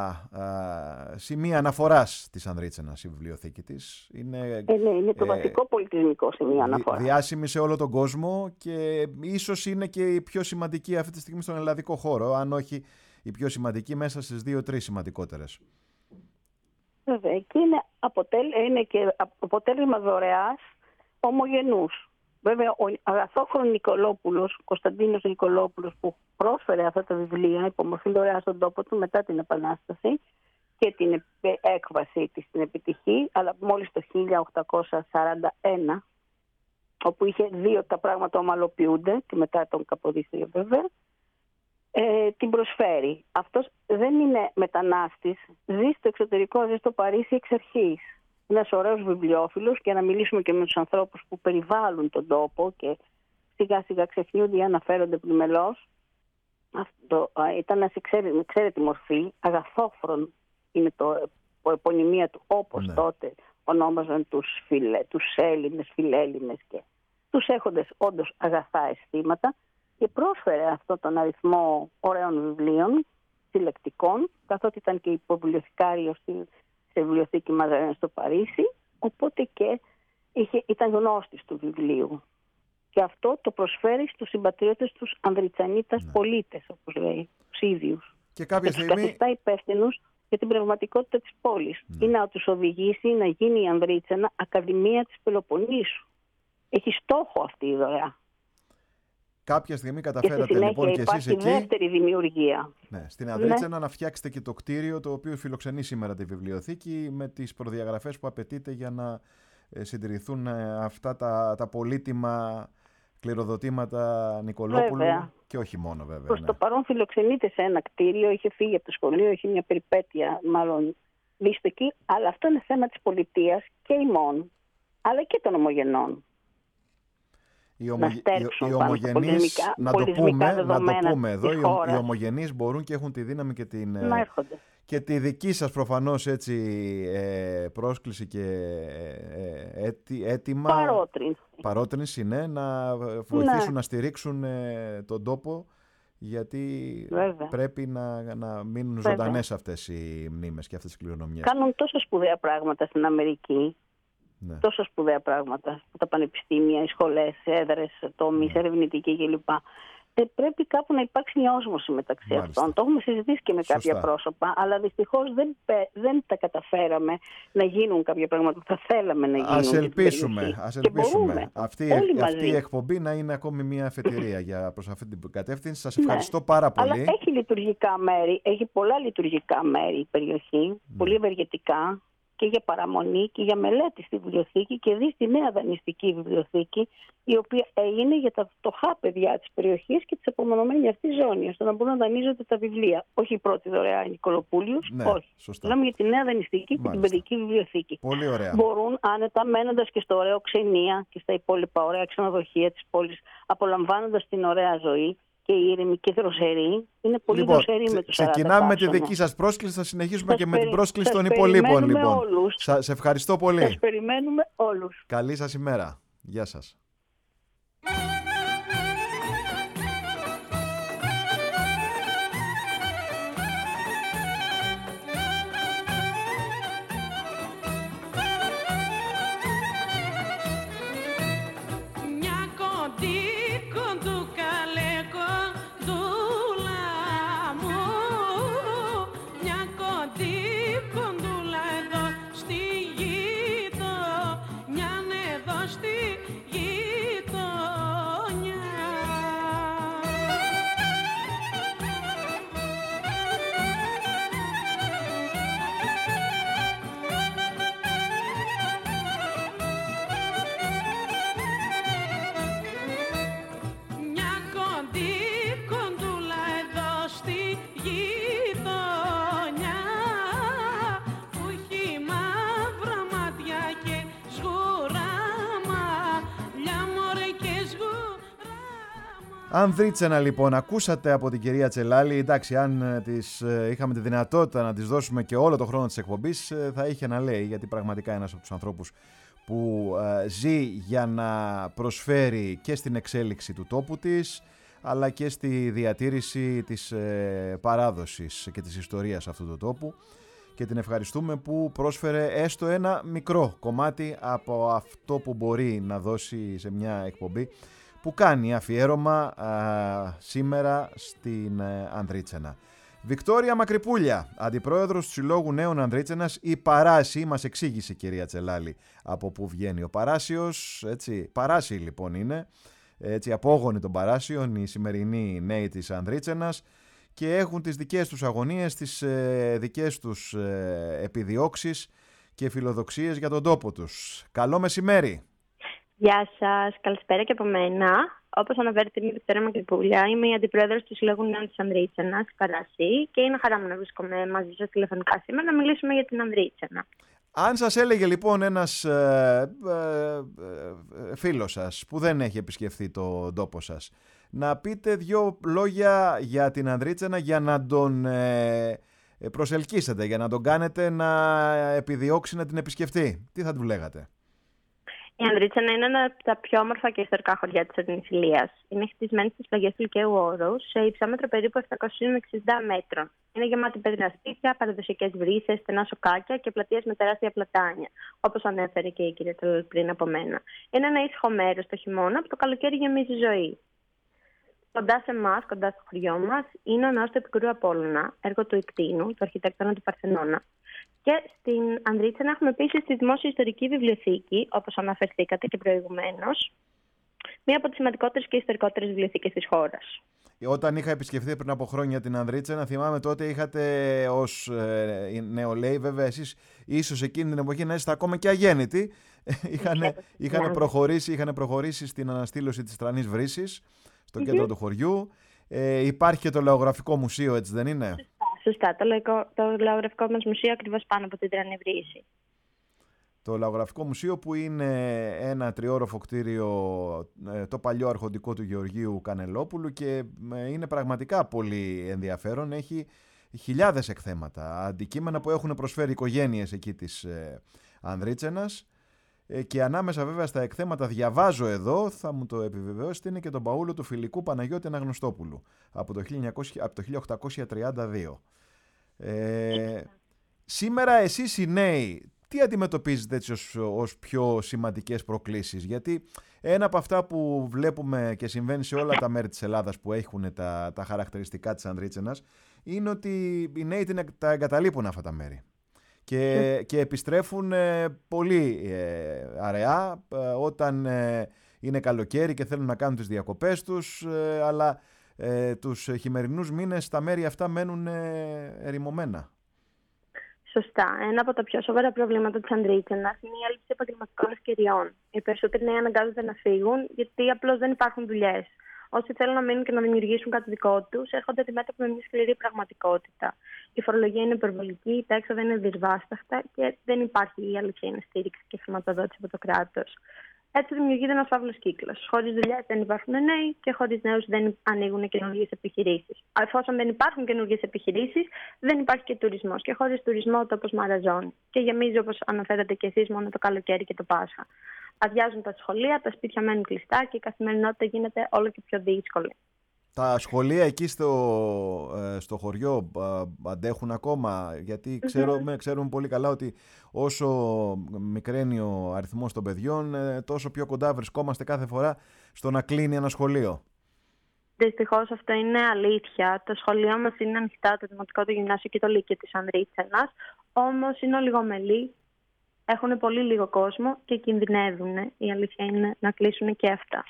α, σημεία αναφοράς της Ανδρίτσανας η βιβλιοθήκη της. Είναι, ε, ναι, είναι το ε, βασικό πολιτισμικό σημείο αναφοράς. Διάσημη σε όλο τον κόσμο και ίσως είναι και η πιο σημαντική αυτή τη στιγμή στον ελλαδικό χώρο, αν όχι η πιο σημαντική μέσα στις δύο-τρεις σημαντικότερες. Βέβαια, και είναι, αποτέλ, είναι και αποτέλεσμα δωρεάς ομογενούς. Βέβαια, ο Αγαθόχρον Νικολόπουλος, Κωνσταντίνος Νικολόπουλος, που πρόσφερε αυτά τα βιβλία υπομορφή δωρεά στον τόπο του μετά την Επανάσταση και την έκβασή της στην επιτυχή, αλλά μόλις το χίλια οκτακόσια σαράντα ένα, όπου είχε δύο τα πράγματα ομαλοποιούνται και μετά τον Καποδίστριο βέβαια, Ε, την προσφέρει. Αυτός δεν είναι μετανάστης, ζει στο εξωτερικό, ζει στο Παρίσι εξ αρχής. Είναι ένας ωραίος βιβλιόφιλος, και να μιλήσουμε και με τους ανθρώπους που περιβάλλουν τον τόπο και σιγά σιγά ξεχνιούνται ή αναφέρονται πλημελώς. Αυτό ήταν με εξαίρετη μορφή, αγαθόφρον είναι το επωνυμία του, όπως ναι. τότε ονόμαζαν τους, φιλε, τους Έλληνες, φιλέλληνες και τους έχοντες όντως αγαθά αισθήματα. Και πρόσφερε αυτόν τον αριθμό ωραίων βιβλίων, συλλεκτικών, καθότι ήταν και υποβιβλιοθηκάριο σε βιβλιοθήκη Μαζαρένα στο Παρίσι, οπότε και είχε, ήταν γνώστης του βιβλίου. Και αυτό το προσφέρει στους συμπατριώτες τους Ανδριτσανίτας ναι. πολίτες, όπως λέει, τους ίδιους. Και κάποια και στιγμή... τους καθιστά υπεύθυνους για την πραγματικότητα της πόλης. Ναι. Ή να τους οδηγήσει να γίνει η Ανδρίτσανα Ακαδημία της Πελοποννήσου. Έχει στόχο αυτή η δωρεά. Κάποια στιγμή καταφέρατε λοιπόν και εσείς εκεί. Δεύτερη δημιουργία. Ναι, στην Ανδρίτσανα ναι. να φτιάξετε και το κτίριο το οποίο φιλοξενεί σήμερα τη βιβλιοθήκη με τις προδιαγραφές που απαιτείται για να συντηρηθούν αυτά τα, τα πολύτιμα κληροδοτήματα Νικολόπουλου. Βέβαια. Και όχι μόνο βέβαια. Προς ναι. το παρόν φιλοξενείται σε ένα κτίριο, είχε φύγει από το σχολείο, είχε μια περιπέτεια μάλλον δυστυχή, αλλά αυτό είναι θέμα της πολιτείας και ημών, αλλά και των ομογενών. Οι, ομο... οι, οι ομογενείς, να το πούμε, να το πούμε εδώ, οι, οι ομογενείς μπορούν και έχουν τη δύναμη και, την, και τη δική σας προφανώς έτσι ε, πρόσκληση και ε, έτι, έτοιμα, παρότρινση. παρότρινση ναι, να βοηθήσουν ναι. να στηρίξουν ε, τον τόπο, γιατί Βέβαια. πρέπει να, να μείνουν Βέβαια. ζωντανές αυτές οι μνήμες και αυτές οι κληρονομιές. Κάνουν τόσο σπουδαία πράγματα στην Αμερική. Ναι. Τόσο σπουδαία πράγματα, τα πανεπιστήμια, οι σχολές, έδρες, τομείς, ναι. ερευνητικοί κλπ. Ε, πρέπει κάπου να υπάρξει μια όσμωση μεταξύ Μάλιστα. αυτών. Το έχουμε συζητήσει και με Σωστά. κάποια πρόσωπα, αλλά δυστυχώς δεν, δεν τα καταφέραμε να γίνουν κάποια πράγματα που θα θέλαμε να γίνουν. Ας ελπίσουμε. Ας ελπίσουμε. Αυτή, αυτή η εκπομπή να είναι ακόμη μια αφετηρία για προς αυτή την κατεύθυνση. Σας ευχαριστώ ναι. πάρα πολύ. Αλλά έχει λειτουργικά μέρη, έχει πολλά λειτουργικά μέρη η περιοχή, mm. πολύ ευεργετικά. και για παραμονή και για μελέτη στη βιβλιοθήκη και δει στη νέα δανειστική βιβλιοθήκη, η οποία έγινε για τα φτωχά παιδιά της περιοχής και της απομονωμένη αυτή ζώνη, ώστε να μπορούν να δανείζονται τα βιβλία. Όχι η πρώτη δωρεά Νικολοπούλιους, ναι, όχι. Σωστά. Μιλάμε για τη νέα δανειστική και την παιδική βιβλιοθήκη. Πολύ ωραία. Μπορούν άνετα, μένοντας και στο ωραίο Ξενία και στα υπόλοιπα ωραία ξενοδοχεία της πόλης, απολαμβάνοντας την ωραία ζωή και ήρεμη και δροσερή. Είναι πολύ λοιπόν, δροσερή με τους σαράντα. Ξεκινάμε με τη τάξονα. δική σας πρόσκληση, θα συνεχίσουμε Σας και με την περι- πρόσκληση σας των υπολείπων. Λοιπόν. όλους. Σας ευχαριστώ πολύ. Σας περιμένουμε όλους. Καλή σας ημέρα. Γεια σας. Μια κοντή κοντού καλέ κοντούλα μου, μια κοντή κοντούλα εδώ στη γειτονιά, εδώ στη γειτονιά. Μια κοντή κοντούλα εδώ στη γειτονιά, που έχει μαύρα μάτια και σγουράμα, λιάμορε και σγουράμα. Ανδρίτσενα λοιπόν, ακούσατε από την κυρία Τσελάλη. Εντάξει, αν ε, της, ε, είχαμε τη δυνατότητα να της δώσουμε και όλο το χρόνο της εκπομπής, ε, θα είχε να λέει, γιατί πραγματικά ένας από τους ανθρώπους που ε, ζει για να προσφέρει και στην εξέλιξη του τόπου της, αλλά και στη διατήρηση της ε, παράδοσης και της ιστορίας αυτού του τόπου, και την ευχαριστούμε που πρόσφερε έστω ένα μικρό κομμάτι από αυτό που μπορεί να δώσει σε μια εκπομπή που κάνει αφιέρωμα α, σήμερα στην ε, Ανδρίτσενα. Βικτόρια Μακρυπούλια, αντιπρόεδρος του Συλλόγου Νέων Ανδρίτσενας, η Παράση, μας εξήγησε η κυρία Τσελάλη από πού βγαίνει ο Παράσιος, έτσι, Παράση λοιπόν είναι, έτσι, απόγονοι των Παράσιων, οι σημερινοί νέοι της Ανδρίτσενας, και έχουν τις δικές τους αγωνίες, τις ε, δικές τους ε, επιδιώξεις και φιλοδοξίες για τον τόπο τους. Καλό μεσημέρι! Γεια σας, καλησπέρα και από μένα. Όπως αναφέρετε, είμαι η Βικτόρια Μακρυπούλια, είμαι η αντιπρόεδρος του Συλλόγου Νέων της Ανδρίτσενας, Παράση, και είναι χαρά μου να βρίσκομαι μαζί σας τηλεφωνικά σήμερα να μιλήσουμε για την Ανδρίτσενα. Αν σας έλεγε λοιπόν ένας ε, ε, ε, φίλος σας που δεν έχει επισκεφθεί το τόπο σας, να πείτε δύο λόγια για την Ανδρίτσενα για να τον ε, προσελκύσετε, για να τον κάνετε να επιδιώξει να την επισκεφτεί, τι θα του λέγατε? Η Ανδρίτσενα είναι ένα από τα πιο όμορφα και ιστορικά χωριά της Ορεινής Ηλίας. Είναι χτισμένη στις πλαγιές του Λυκαίου Όρους, σε υψόμετρο περίπου επτακόσια εξήντα μέτρων. Είναι γεμάτη πέτρινα σπίτια, παραδοσιακές βρύσες, στενά σοκάκια και πλατείες με τεράστια πλατάνια, όπως ανέφερε και η κυρία Τσελάλη πριν από μένα. Είναι ένα ήσυχο μέρος το χειμώνα που το καλοκαίρι γεμίζει ζωή. Κοντά σε εμάς, κοντά στο χωριό μας, είναι ο ναός του Επικουρού Απόλλωνα, έργο του Ικτίνου, του αρχιτέκτονα του Παρθενώνα. Και στην Ανδρίτσενα έχουμε επίσης τη Δημόσια Ιστορική Βιβλιοθήκη, όπως αναφερθήκατε και προηγουμένως, μία από τις σημαντικότερες και ιστορικότερες βιβλιοθήκες της χώρας. Όταν είχα επισκεφθεί πριν από χρόνια την Ανδρίτσενα, θυμάμαι τότε είχατε ως ε, νεολαίοι, βέβαια εσείς ίσως εκείνη την εποχή να είστε ακόμα και αγέννητοι, είχαν, είχαν, προχωρήσει, είχαν προχωρήσει στην αναστήλωση της Τρανής Βρύσης, στο κέντρο του χωριού. Ε, υπάρχει και το Λαογραφικό Μουσείο, έτσι δεν είναι? Σωστά, το, λαϊκό, το Λαογραφικό μας Μουσείο ακριβώς πάνω από την Τρανή Βρύση. Το Λαογραφικό Μουσείο, που είναι ένα τριόροφο κτίριο, το παλιό αρχοντικό του Γεωργίου Κανελόπουλου, και είναι πραγματικά πολύ ενδιαφέρον. Έχει χιλιάδες εκθέματα, αντικείμενα που έχουν προσφέρει οικογένειες εκεί της Ανδρίτσενας, και ανάμεσα βέβαια στα εκθέματα, διαβάζω εδώ, θα μου το επιβεβαιώσετε, είναι και το μπαούλο του Φιλικού Παναγιώτη Αναγνωστόπουλου από το, από το χίλια οκτακόσια τριάντα δύο. Ε, σήμερα εσείς οι νέοι τι αντιμετωπίζετε έτσι ως, ως πιο σημαντικές προκλήσεις? Γιατί ένα από αυτά που βλέπουμε και συμβαίνει σε όλα τα μέρη της Ελλάδας που έχουν τα, τα χαρακτηριστικά της Ανδρίτσενας, είναι ότι οι νέοι την, τα εγκαταλείπουν αυτά τα μέρη και, και επιστρέφουν ε, πολύ ε, αραιά ε, όταν ε, είναι καλοκαίρι και θέλουν να κάνουν τις διακοπές τους, ε, αλλά ε, τους χειμερινούς μήνες τα μέρη αυτά μένουν ε, ερημωμένα. Σωστά. Ένα από τα πιο σοβαρά προβλήματα της Ανδρίτσενας είναι η έλλειψη επαγγελματικών ευκαιριών. Οι περισσότεροι νέοι αναγκάζονται να φύγουν γιατί απλώς δεν υπάρχουν δουλειές. Όσοι θέλουν να μείνουν και να δημιουργήσουν κάτι δικό τους, έρχονται αντιμέτωποι με μια σκληρή πραγματικότητα. Η φορολογία είναι υπερβολική, τα έξοδα είναι δυσβάσταχτα και δεν υπάρχει η αληθινή στήριξη και χρηματοδότηση από το κράτος. Έτσι δημιουργείται ένας φαύλος κύκλος. Χωρίς δουλειές δεν υπάρχουν νέοι και χωρίς νέους δεν ανοίγουν καινούργιες επιχειρήσεις. Εφόσον δεν υπάρχουν καινούργιες επιχειρήσεις, δεν υπάρχει και τουρισμός. Και χωρίς τουρισμό ο τόπος μαραζώνει. Και γεμίζει, όπως αναφέρατε και εσείς, μόνο το καλοκαίρι και το Πάσχα. Αδειάζουν τα σχολεία, τα σπίτια μένουν κλειστά και η καθημερινότητα γίνεται όλο και πιο δύσκολη. Τα σχολεία εκεί στο, στο χωριό αντέχουν ακόμα, γιατί ξέρουμε, ξέρουμε πολύ καλά ότι όσο μικραίνει ο αριθμός των παιδιών, τόσο πιο κοντά βρισκόμαστε κάθε φορά στο να κλείνει ένα σχολείο. Δυστυχώς αυτό είναι αλήθεια. Το σχολείο μας είναι ανοιχτά, το Δημοτικό, το Γυμνάσιο και το Λύκειο της Ανδρίτσενας, όμως είναι ολιγομελή, έχουν πολύ λίγο κόσμο και κινδυνεύουν. Η αλήθεια είναι να κλείσουν και αυτά.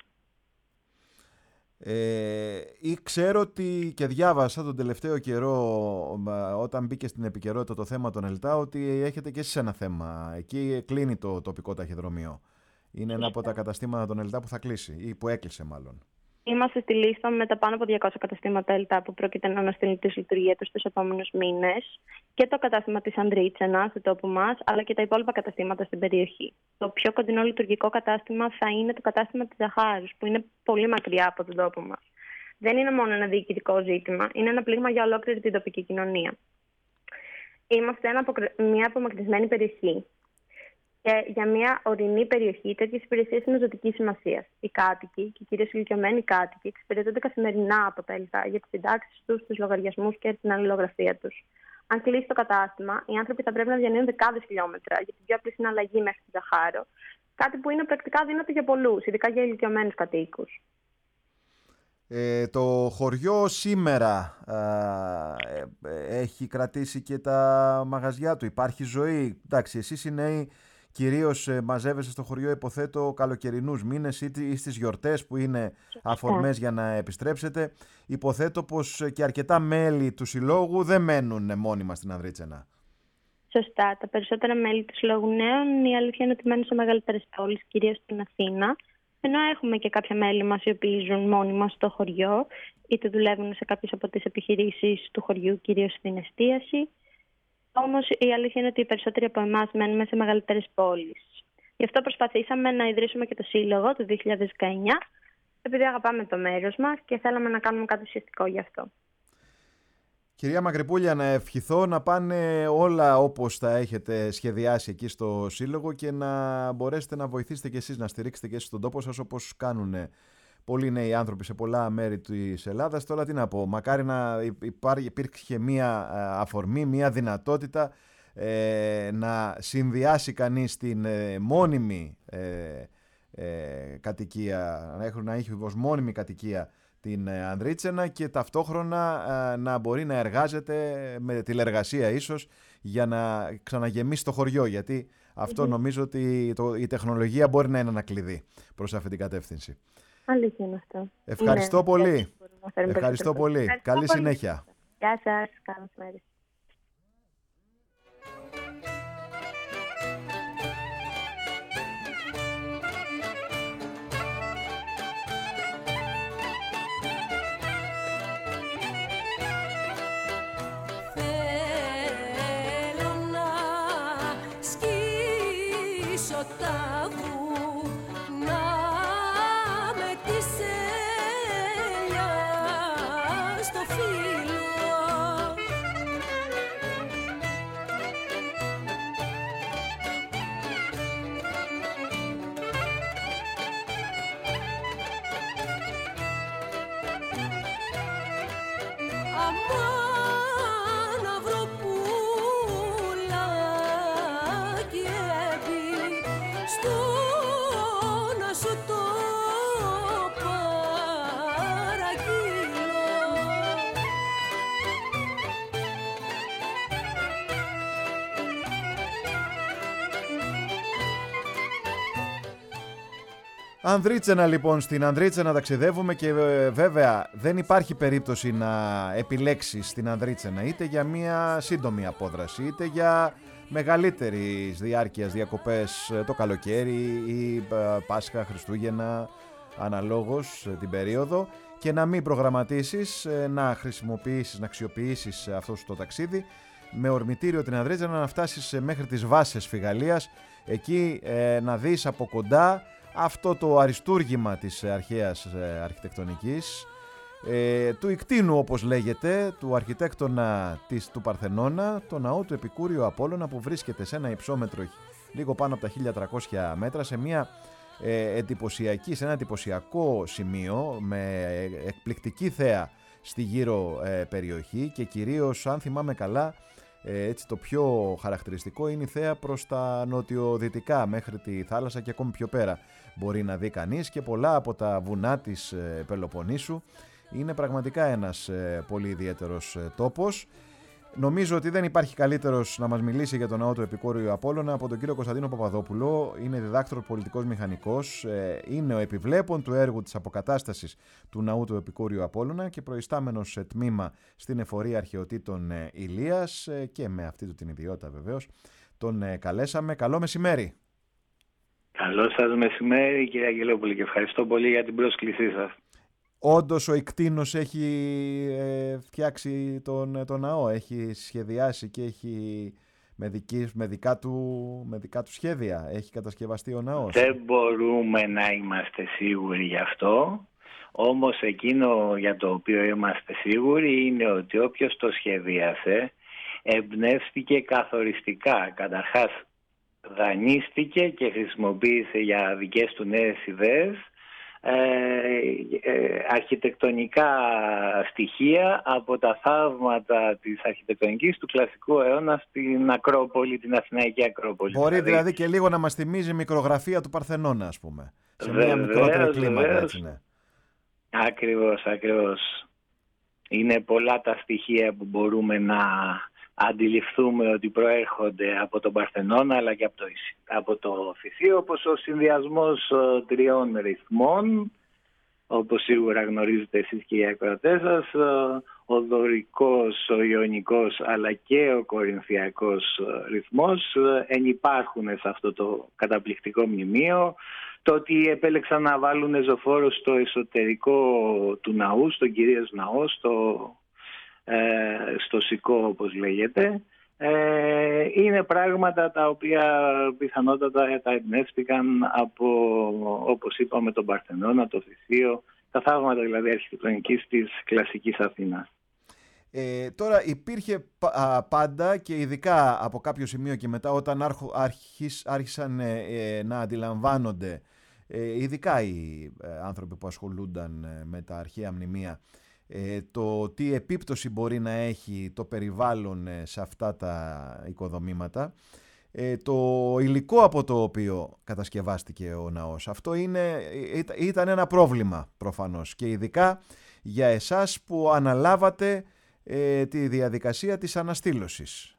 Ε, ή ξέρω ότι και διάβασα τον τελευταίο καιρό, όταν μπήκε στην επικαιρότητα το θέμα των ΕΛΤΑ, ότι έχετε και εσείς ένα θέμα. Εκεί κλείνει το τοπικό ταχυδρομείο. Είναι ένα από τα καταστήματα των ΕΛΤΑ που θα κλείσει ή που έκλεισε μάλλον. Είμαστε στη λίστα με τα πάνω από διακόσια καταστήματα ΕΛΤΑ που πρόκειται να αναστείλουν τη λειτουργία τους στους επόμενους μήνες. Και το κατάστημα της Ανδρίτσενας, του τόπου μας, αλλά και τα υπόλοιπα καταστήματα στην περιοχή. Το πιο κοντινό λειτουργικό κατάστημα θα είναι το κατάστημα της Ζαχάρους, που είναι πολύ μακριά από τον τόπο μας. Δεν είναι μόνο ένα διοικητικό ζήτημα, είναι ένα πλήγμα για ολόκληρη την τοπική κοινωνία. Είμαστε ένα αποκρι... μια απομακρυσμένη περιοχή. Και για μια ορεινή περιοχή, τέτοιες υπηρεσίες είναι ζωτικής σημασίας. Οι κάτοικοι, και κυρίως οι ηλικιωμένοι κάτοικοι, εξυπηρετούνται καθημερινά από τα ΕΛΤΑ για τις συντάξεις τους, τους λογαριασμούς και την αλληλογραφία τους. Αν κλείσει το κατάστημα, οι άνθρωποι θα πρέπει να διανύουν δεκάδες χιλιόμετρα για την πιο απλή συναλλαγή μέχρι τη Ζαχάρο. Κάτι που είναι πρακτικά αδύνατο για πολλούς, ειδικά για ηλικιωμένους κατοίκους. Ε, το χωριό σήμερα ε, ε, έχει κρατήσει και τα μαγαζιά του. Υπάρχει ζωή. Εντάξει, εσείς οι νέοι κυρίως ε, μαζεύεστε στο χωριό, υποθέτω, καλοκαιρινούς μήνες ή, ή στις γιορτές που είναι αφορμές για να επιστρέψετε. Υποθέτω πως και αρκετά μέλη του συλλόγου δεν μένουν μόνιμα στην Ανδρίτσενα. Σωστά. Τα περισσότερα μέλη του Συλλόγου Νέων, η αλήθεια είναι ότι μένουν σε μεγαλύτερες πόλεις, κυρίως στην Αθήνα. Ενώ έχουμε και κάποια μέλη μας οι οποίοι ζουν μόνιμα στο χωριό, είτε δουλεύουν σε κάποιες από τις επιχειρήσεις του χωριού, κυρίως στην εστίαση. Όμως η αλήθεια είναι ότι οι περισσότεροι από εμάς μένουμε σε μεγαλύτερες πόλεις. Γι' αυτό προσπαθήσαμε να ιδρύσουμε και το Σύλλογο το δύο χιλιάδες δεκαεννιά, επειδή αγαπάμε το μέρος μας και θέλαμε να κάνουμε κάτι ουσιαστικό γι' αυτό. Κυρία Μακρυπούλια, να ευχηθώ να πάνε όλα όπως τα έχετε σχεδιάσει εκεί στο Σύλλογο και να μπορέσετε να βοηθήσετε και εσείς να στηρίξετε και εσείς τον τόπο σας όπως κάνουν πολλοί νέοι άνθρωποι σε πολλά μέρη της Ελλάδας. Τώρα τι να πω, μακάρι να υπάρχει, υπήρχε μία αφορμή, μία δυνατότητα ε, να συνδυάσει κανείς την ε, μόνιμη ε, ε, κατοικία, να έχει, να έχει ως μόνιμη κατοικία την Ανδρίτσενα και ταυτόχρονα α, να μπορεί να εργάζεται με τηλεργασία ίσως για να ξαναγεμίσει το χωριό, γιατί αυτό mm-hmm. νομίζω ότι το, η τεχνολογία μπορεί να είναι ένα κλειδί προς αυτή την κατεύθυνση. Αλήθεια είναι αυτό. Ευχαριστώ είναι, πολύ. Ευχαριστώ πολύ. Ευχαριστώ Καλή πολύ. συνέχεια. Γεια σας. Καλώς μέρες. Ανδρίτσενα λοιπόν, στην Ανδρίτσενα ταξιδεύουμε και ε, βέβαια δεν υπάρχει περίπτωση να επιλέξεις στην Ανδρίτσενα είτε για μια σύντομη απόδραση είτε για μεγαλύτερης διάρκειας διακοπές το καλοκαίρι ή ε, Πάσχα, Χριστούγεννα, αναλόγως ε, την περίοδο, και να μην προγραμματίσεις, ε, να χρησιμοποιήσεις, να αξιοποιήσεις αυτό το ταξίδι με ορμητήριο την Ανδρίτσενα, να φτάσεις ε, μέχρι τις βάσεις Φιγαλίας, εκεί ε, να δεις από κοντά αυτό το αριστούργημα της αρχαίας ε, αρχιτεκτονικής, ε, του Ικτίνου όπως λέγεται, του αρχιτέκτονα της, του Παρθενώνα, το ναό του Επικούριου Απόλλωνα, που βρίσκεται σε ένα υψόμετρο λίγο πάνω από τα χίλια τριακόσια μέτρα, σε μια ε, εντυπωσιακή, σε ένα εντυπωσιακό σημείο με εκπληκτική θέα στη γύρω ε, περιοχή, και κυρίως, αν θυμάμαι καλά, ε, έτσι το πιο χαρακτηριστικό είναι η θέα προς τα νοτιοδυτικά μέχρι τη θάλασσα και ακόμη πιο πέρα μπορεί να δει κανείς, και πολλά από τα βουνά της ε, Πελοποννήσου. Είναι πραγματικά ένας ε, πολύ ιδιαίτερος ε, τόπος. Νομίζω ότι δεν υπάρχει καλύτερος να μας μιλήσει για τον ναό του Επικούριου Απόλλωνα από τον κύριο Κωνσταντίνο Παπαδόπουλο. Είναι διδάκτορ πολιτικός μηχανικός, ε, είναι ο επιβλέπων του έργου της αποκατάστασης του ναού του Επικούριου Απόλλωνα και προϊστάμενος σε τμήμα στην Εφορία Αρχαιοτήτων ε, Ηλίας, ε, και με αυτή του την ιδιότητα βεβαίως τον ε, καλέσαμε. Καλό μεσημέρι. Καλό σας μεσημέρι, κύριε Αγγελόπουλη, και ευχαριστώ πολύ για την πρόσκλησή σας. Όντως ο Ικτίνος έχει ε, φτιάξει τον, τον ναό, έχει σχεδιάσει και έχει με, δική, με, δικά του, με δικά του σχέδια, έχει κατασκευαστεί ο ναός. Δεν μπορούμε να είμαστε σίγουροι γι' αυτό, όμως εκείνο για το οποίο είμαστε σίγουροι είναι ότι όποιος το σχεδίασε εμπνεύστηκε καθοριστικά. Καταρχάς δανείστηκε και χρησιμοποίησε για δικές του νέες ιδέες Ε, ε, αρχιτεκτονικά στοιχεία από τα θαύματα της αρχιτεκτονικής του κλασικού αιώνα στην Ακρόπολη, την Αθηναϊκή Ακρόπολη. Μπορεί δηλαδή, δηλαδή και λίγο να μας θυμίζει μικρογραφία του Παρθενώνα, ας πούμε, σε μια μικρότερη κλίμακα, έτσι, ναι. Ακριβώς, ακριβώς. Είναι πολλά τα στοιχεία που μπορούμε να αντιληφθούμε ότι προέρχονται από τον Παρθενώνα αλλά και από το, από το Φυσίο, όπως ο συνδυασμός uh, τριών ρυθμών, όπως σίγουρα γνωρίζετε εσείς και οι ακροατές σας, uh, ο δωρικός, ο ιωνικός αλλά και ο κορινθιακός uh, ρυθμός uh, ενυπάρχουν σε αυτό το καταπληκτικό μνημείο. Το ότι επέλεξαν να βάλουν ζωφόρο στο εσωτερικό του ναού, στον κυρίως ναό, στο στο Σικό όπως λέγεται, ε, είναι πράγματα τα οποία πιθανότατα τα εμπνεύστηκαν από, όπως είπαμε, τον Παρθενώνα, το Φυσίο, τα θαύματα δηλαδή αρχιτεκτονικής της κλασικής Αθήνας. Ε, τώρα υπήρχε πάντα, και ειδικά από κάποιο σημείο και μετά, όταν άρχου, άρχισ, άρχισαν ε, να αντιλαμβάνονται ε, ειδικά οι ε, άνθρωποι που ασχολούνταν ε, με τα αρχαία μνημεία, το τι επίπτωση μπορεί να έχει το περιβάλλον σε αυτά τα οικοδομήματα, το υλικό από το οποίο κατασκευάστηκε ο ναός. Αυτό είναι, ήταν ένα πρόβλημα προφανώς, και ειδικά για εσάς που αναλάβατε ε, τη διαδικασία της αναστήλωσης.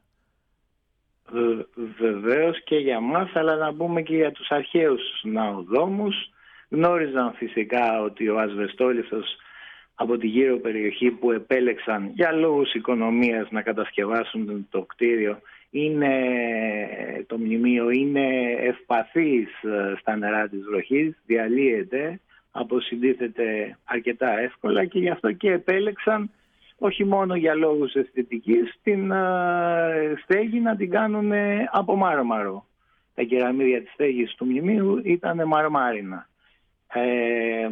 Βεβαίως και για μας, αλλά να πούμε και για τους αρχαίους ναοδόμους. Γνώριζαν φυσικά ότι ο ασβεστόλιθος από τη γύρω περιοχή που επέλεξαν για λόγους οικονομίας να κατασκευάσουν το κτίριο, είναι, το μνημείο είναι ευπαθής στα νερά της βροχής, διαλύεται, αποσυντίθεται αρκετά εύκολα, και γι' αυτό και επέλεξαν όχι μόνο για λόγους αισθητικής την στέγη να την κάνουν από μάρμαρο. Τα κεραμίδια της στέγης του μνημείου ήταν μαρμάρινα. Ε,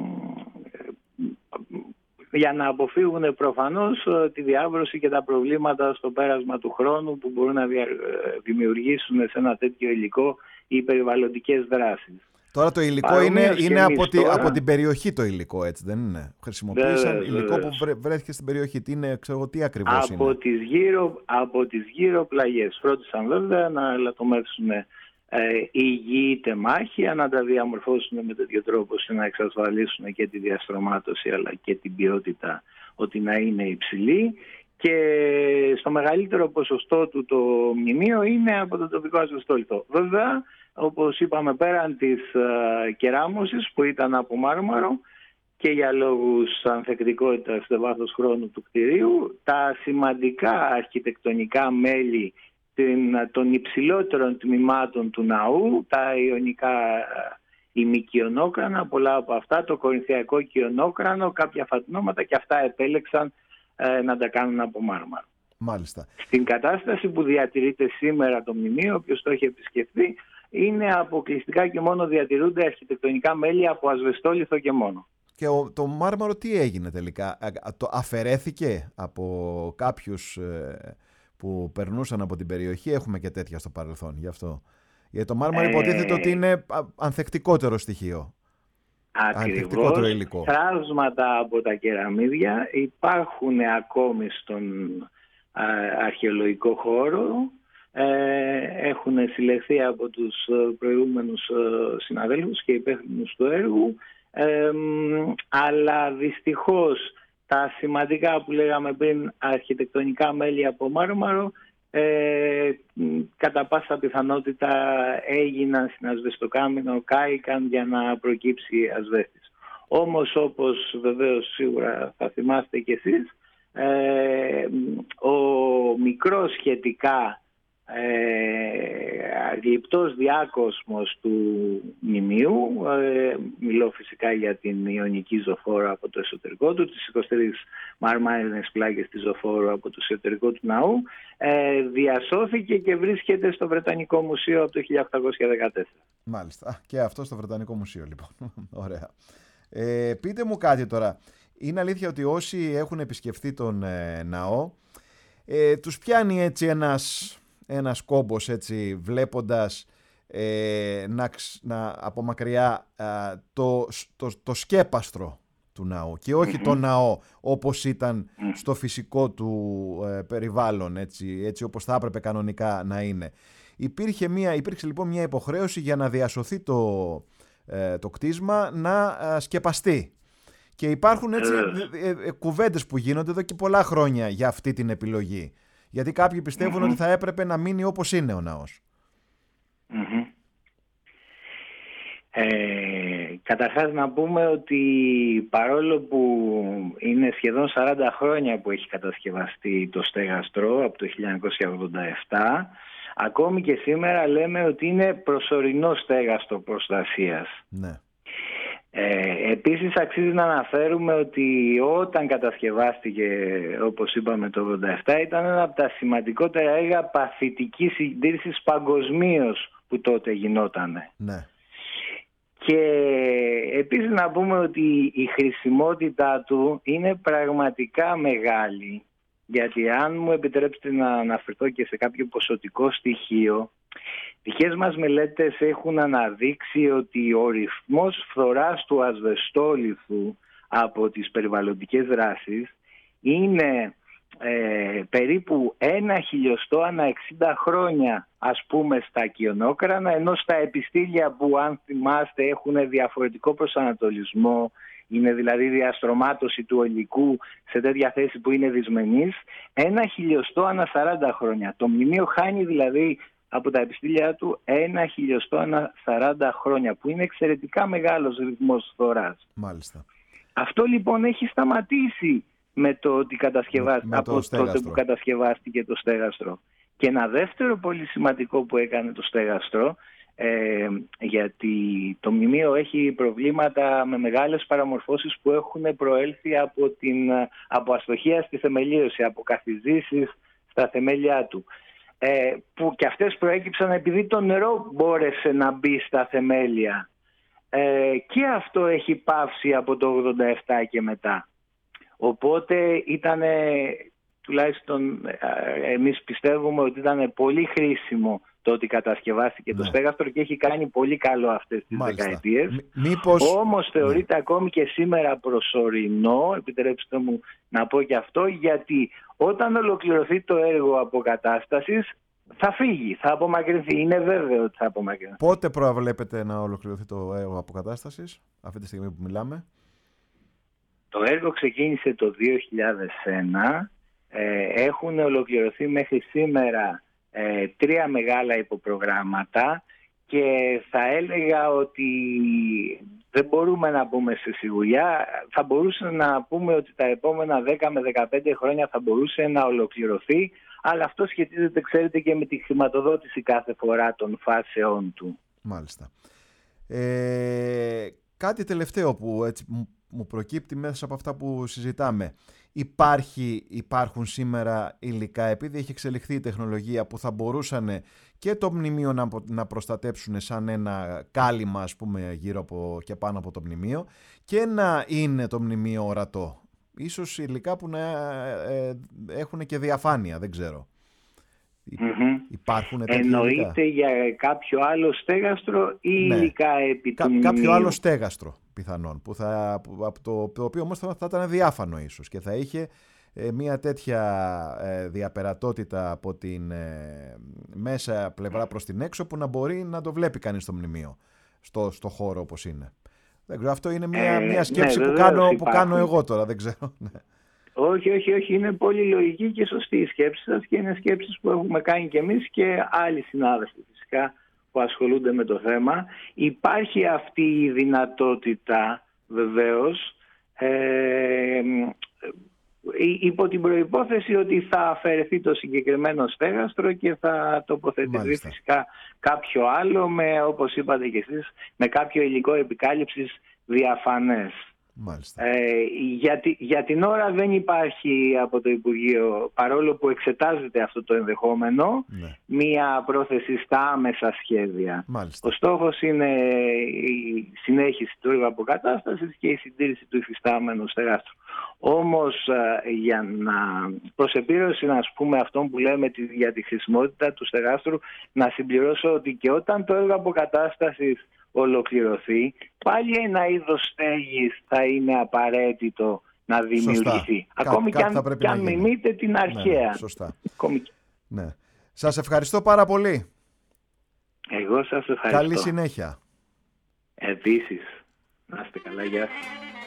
για να αποφύγουν προφανώς τη διάβρωση και τα προβλήματα στο πέρασμα του χρόνου που μπορούν να δημιουργήσουν σε ένα τέτοιο υλικό οι περιβαλλοντικές δράσεις. Τώρα το υλικό είναι, είναι από, τη, τώρα... από την περιοχή το υλικό, έτσι δεν είναι? Χρησιμοποίησαν βεβαίως, υλικό βεβαίως. που βρέ, βρέθηκε στην περιοχή. Τι είναι, ξέρω τι ακριβώς από είναι? Τις γύρω, από τις γύρω πλαγιές. Φρόντισαν βέβαια να λατομεύσουν Ε, υγιή τεμάχια, να τα διαμορφώσουν με τέτοιο τρόπο ώστε να εξασφαλίσουν και τη διαστρωμάτωση αλλά και την ποιότητα ότι να είναι υψηλή. και στο μεγαλύτερο ποσοστό του το μνημείο είναι από το τοπικό ασβεστόλιθο. Βέβαια, όπως είπαμε, πέραν της uh, κεράμωσης που ήταν από μάρμαρο και για λόγους ανθεκτικότητας σε βάθος χρόνου του κτηρίου, τα σημαντικά αρχιτεκτονικά μέλη των υψηλότερων τμήματων του ναού, τα ιωνικά ημικιονόκρανα, πολλά από αυτά, το κορινθιακό κοιονόκρανο, κάποια φατνώματα, και αυτά επέλεξαν ε, να τα κάνουν από μάρμαρο. Μάλιστα. Στην κατάσταση που διατηρείται σήμερα το μνημείο, όποιος το έχει επισκεφθεί, είναι αποκλειστικά και μόνο διατηρούνται αρχιτεκτονικά μέλη από ασβεστόλιθο και μόνο. Και ο, το μάρμαρο τι έγινε τελικά? Το αφαιρέθηκε από κάποιους ε, που περνούσαν από την περιοχή? Έχουμε και τέτοια στο παρελθόν γι' αυτό. Γιατί το μάρμαρο ε... υποτίθεται ότι είναι ανθεκτικότερο στοιχείο. Ακριβώς. Θράσματα από τα κεραμίδια υπάρχουν ακόμη στον α, αρχαιολογικό χώρο. Ε, έχουν συλλεχθεί από τους προηγούμενους συναδέλφους και υπεύθυνους του έργου. Ε, αλλά δυστυχώς τα σημαντικά που λέγαμε πριν αρχιτεκτονικά μέλη από μάρμαρο ε, κατά πάσα πιθανότητα έγιναν στην ασβεστοκάμινο, κάηκαν για να προκύψει ασβέστης. Όμως, όπως βεβαίως σίγουρα θα θυμάστε κι εσείς, ε, ο μικρός σχετικά Ε, γλυπτός διάκοσμος του μνημείου, ε, μιλώ φυσικά για την ιωνική ζωφόρο από το εσωτερικό του, τις είκοσι τρεις μαρμάρινες πλάκες της ζωφόρου από το εσωτερικό του ναού, ε, διασώθηκε και βρίσκεται στο Βρετανικό Μουσείο από το χίλια οκτακόσια δεκατέσσερα. Μάλιστα, και αυτό στο Βρετανικό Μουσείο λοιπόν. Ωραία. Ε, πείτε μου κάτι τώρα, είναι αλήθεια ότι όσοι έχουν επισκεφθεί τον ε, ναό, ε, τους πιάνει έτσι ένας... ένας κόμπος έτσι βλέποντας ε, να, να, από μακριά ε, το, το, το σκέπαστρο του ναού και όχι mm-hmm. το ναό όπως ήταν στο φυσικό του ε, περιβάλλον, έτσι, έτσι όπως θα έπρεπε κανονικά να είναι. Υπήρχε, μια, υπήρξε λοιπόν μια υποχρέωση για να διασωθεί το, ε, το κτίσμα να ε, σκεπαστεί. Και υπάρχουν έτσι ε, ε, ε, κουβέντες που γίνονται εδώ και πολλά χρόνια για αυτή την επιλογή. Γιατί κάποιοι πιστεύουν mm-hmm. ότι θα έπρεπε να μείνει όπως είναι ο ναός. Mm-hmm. Ε, καταρχάς να πούμε ότι παρόλο που είναι σχεδόν σαράντα χρόνια που έχει κατασκευαστεί το στέγαστρο από το χίλια εννιακόσια ογδόντα επτά, ακόμη και σήμερα λέμε ότι είναι προσωρινό στέγαστρο προστασίας. Ναι. Ε, επίσης αξίζει να αναφέρουμε ότι όταν κατασκευάστηκε, όπως είπαμε, το ογδόντα επτά, ήταν ένα από τα σημαντικότερα έργα παθητικής συντήρησης παγκοσμίως που τότε γινότανε. Ναι. Και επίσης να πούμε ότι η χρησιμότητά του είναι πραγματικά μεγάλη, γιατί αν μου επιτρέψετε να αναφερθώ και σε κάποιο ποσοτικό στοιχείο, δικές μας μελέτες έχουν αναδείξει ότι ο ρυθμός φθοράς του ασβεστόλιθου από τις περιβαλλοντικές δράσεις είναι ε, περίπου ένα χιλιοστό ανά εξήντα χρόνια, ας πούμε, στα κοιονόκρανα, ενώ στα επιστήλια που, αν θυμάστε, έχουν διαφορετικό προσανατολισμό, είναι δηλαδή διαστρωμάτωση του υλικού σε τέτοια θέση που είναι δυσμενής, ένα χιλιοστό ανά σαράντα χρόνια. Το μνημείο χάνει δηλαδή από τα επιστήλια του ένα χιλιοστό ανά σαράντα χρόνια, που είναι εξαιρετικά μεγάλος ρυθμός φθοράς. Μάλιστα. Αυτό λοιπόν έχει σταματήσει με το ότι κατασκευάστηκε, με, με το από τότε που κατασκευάστηκε το στέγαστρο. Και ένα δεύτερο πολύ σημαντικό που έκανε το στέγαστρο, ε, γιατί το μνημείο έχει προβλήματα με μεγάλες παραμορφώσεις που έχουν προέλθει από, την, από αστοχία στη θεμελίωση, από καθιζήσεις στα θεμέλια του. Ε, που και αυτές προέκυψαν επειδή το νερό μπόρεσε να μπει στα θεμέλια. Ε, και αυτό έχει πάυσει από το ογδόντα επτά και μετά. Οπότε ήταν, τουλάχιστον εμείς πιστεύουμε ότι ήταν πολύ χρήσιμο το ότι κατασκευάστηκε, ναι, το στέγαστρο, και έχει κάνει πολύ καλό αυτές τις Μάλιστα. δεκαετίες. М- μήπως... Όμως θεωρείται, ναι, ακόμη και σήμερα προσωρινό, επιτρέψτε μου να πω και αυτό, γιατί όταν ολοκληρωθεί το έργο αποκατάστασης θα φύγει, θα απομακρυνθεί. Είναι βέβαιο ότι θα απομακρυνθεί. Πότε προβλέπετε να ολοκληρωθεί το έργο αποκατάστασης, αυτή τη στιγμή που μιλάμε? Το έργο ξεκίνησε το δύο χιλιάδες ένα Ε, έχουν ολοκληρωθεί μέχρι σήμερα ε, τρία μεγάλα υποπρογράμματα και θα έλεγα ότι δεν μπορούμε να πούμε σε σιγουριά. Θα μπορούσε να πούμε ότι τα επόμενα δέκα με δεκαπέντε χρόνια θα μπορούσε να ολοκληρωθεί, αλλά αυτό σχετίζεται, ξέρετε, και με τη χρηματοδότηση κάθε φορά των φάσεών του. Μάλιστα. Ε, κάτι τελευταίο που έτσι μου προκύπτει μέσα από αυτά που συζητάμε. Υπάρχει, υπάρχουν σήμερα υλικά, επειδή έχει εξελιχθεί η τεχνολογία, που θα μπορούσαν και το μνημείο να, να προστατέψουν σαν ένα κάλυμα, ας πούμε, γύρω από και πάνω από το μνημείο, και να είναι το μνημείο ορατό. Ίσως υλικά που να ε, έχουν και διαφάνεια, δεν ξέρω. Mm-hmm. Υπάρχουν τέτοια Εννοείται υλικά για κάποιο άλλο στέγαστρο ή ναι. υλικά επί Κα, του μνημείου? Κάποιο άλλο στέγαστρο πιθανόν, που θα, που, το, το οποίο όμως θα, θα ήταν διάφανο ίσως και θα είχε ε, μια τέτοια ε, διαπερατότητα από την ε, μέσα πλευρά προς την έξω, που να μπορεί να το βλέπει κανείς στο μνημείο, στο, στο χώρο όπως είναι. Δεν ξέρω, αυτό είναι μια, ε, μια σκέψη ναι, που, κάνω, που υπάρχουν. κάνω εγώ τώρα, δεν ξέρω. Όχι, όχι, όχι. Είναι πολύ λογική και σωστή η σκέψη σας και είναι σκέψεις που έχουμε κάνει και εμείς και άλλοι συνάδελφοι φυσικά που ασχολούνται με το θέμα. Υπάρχει αυτή η δυνατότητα βεβαίως, ε, υπό την προϋπόθεση ότι θα αφαιρεθεί το συγκεκριμένο στέγαστρο και θα τοποθετηθεί Μάλιστα. φυσικά κάποιο άλλο με, όπως είπατε και εσείς, με κάποιο υλικό επικάλυψης διαφανές. Ε, για, τη, για την ώρα δεν υπάρχει από το Υπουργείο, παρόλο που εξετάζεται αυτό το ενδεχόμενο, ναι. μία πρόθεση στα άμεσα σχέδια. Μάλιστα. Ο στόχος είναι η συνέχιση του έργου αποκατάστασης και η συντήρηση του υφιστάμενου στεγάστρου. Όμως για να προς επίρρωση, να πούμε, αυτό που λέμε τη, για τη χρησιμότητα του στεγάστρου, να συμπληρώσω ότι και όταν το έργο αποκατάστασης ολοκληρωθεί, πάλι ένα είδος στέγης θα είναι απαραίτητο να δημιουργηθεί. Σωστά. Ακόμη Κά, και αν, και αν μιμείτε την αρχαία. Ναι, σωστά. Ακόμη... Ναι. Σας ευχαριστώ πάρα πολύ. Εγώ σας ευχαριστώ. Καλή συνέχεια. Επίσης. Να είστε καλά, γεια σας.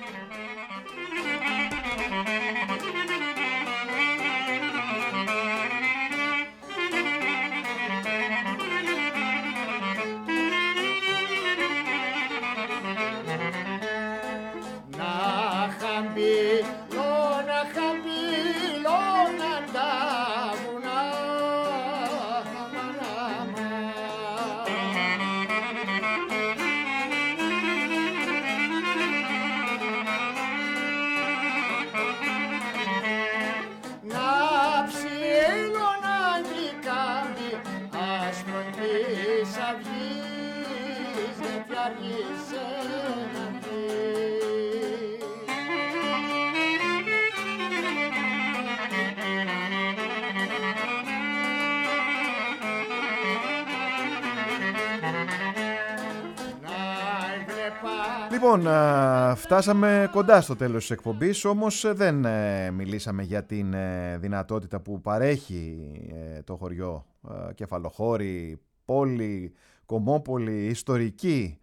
Λοιπόν, φτάσαμε κοντά στο τέλος της εκπομπής, όμως δεν μιλήσαμε για την δυνατότητα που παρέχει το χωριό Κεφαλοχώρη, πόλη, κομμόπολη, ιστορική,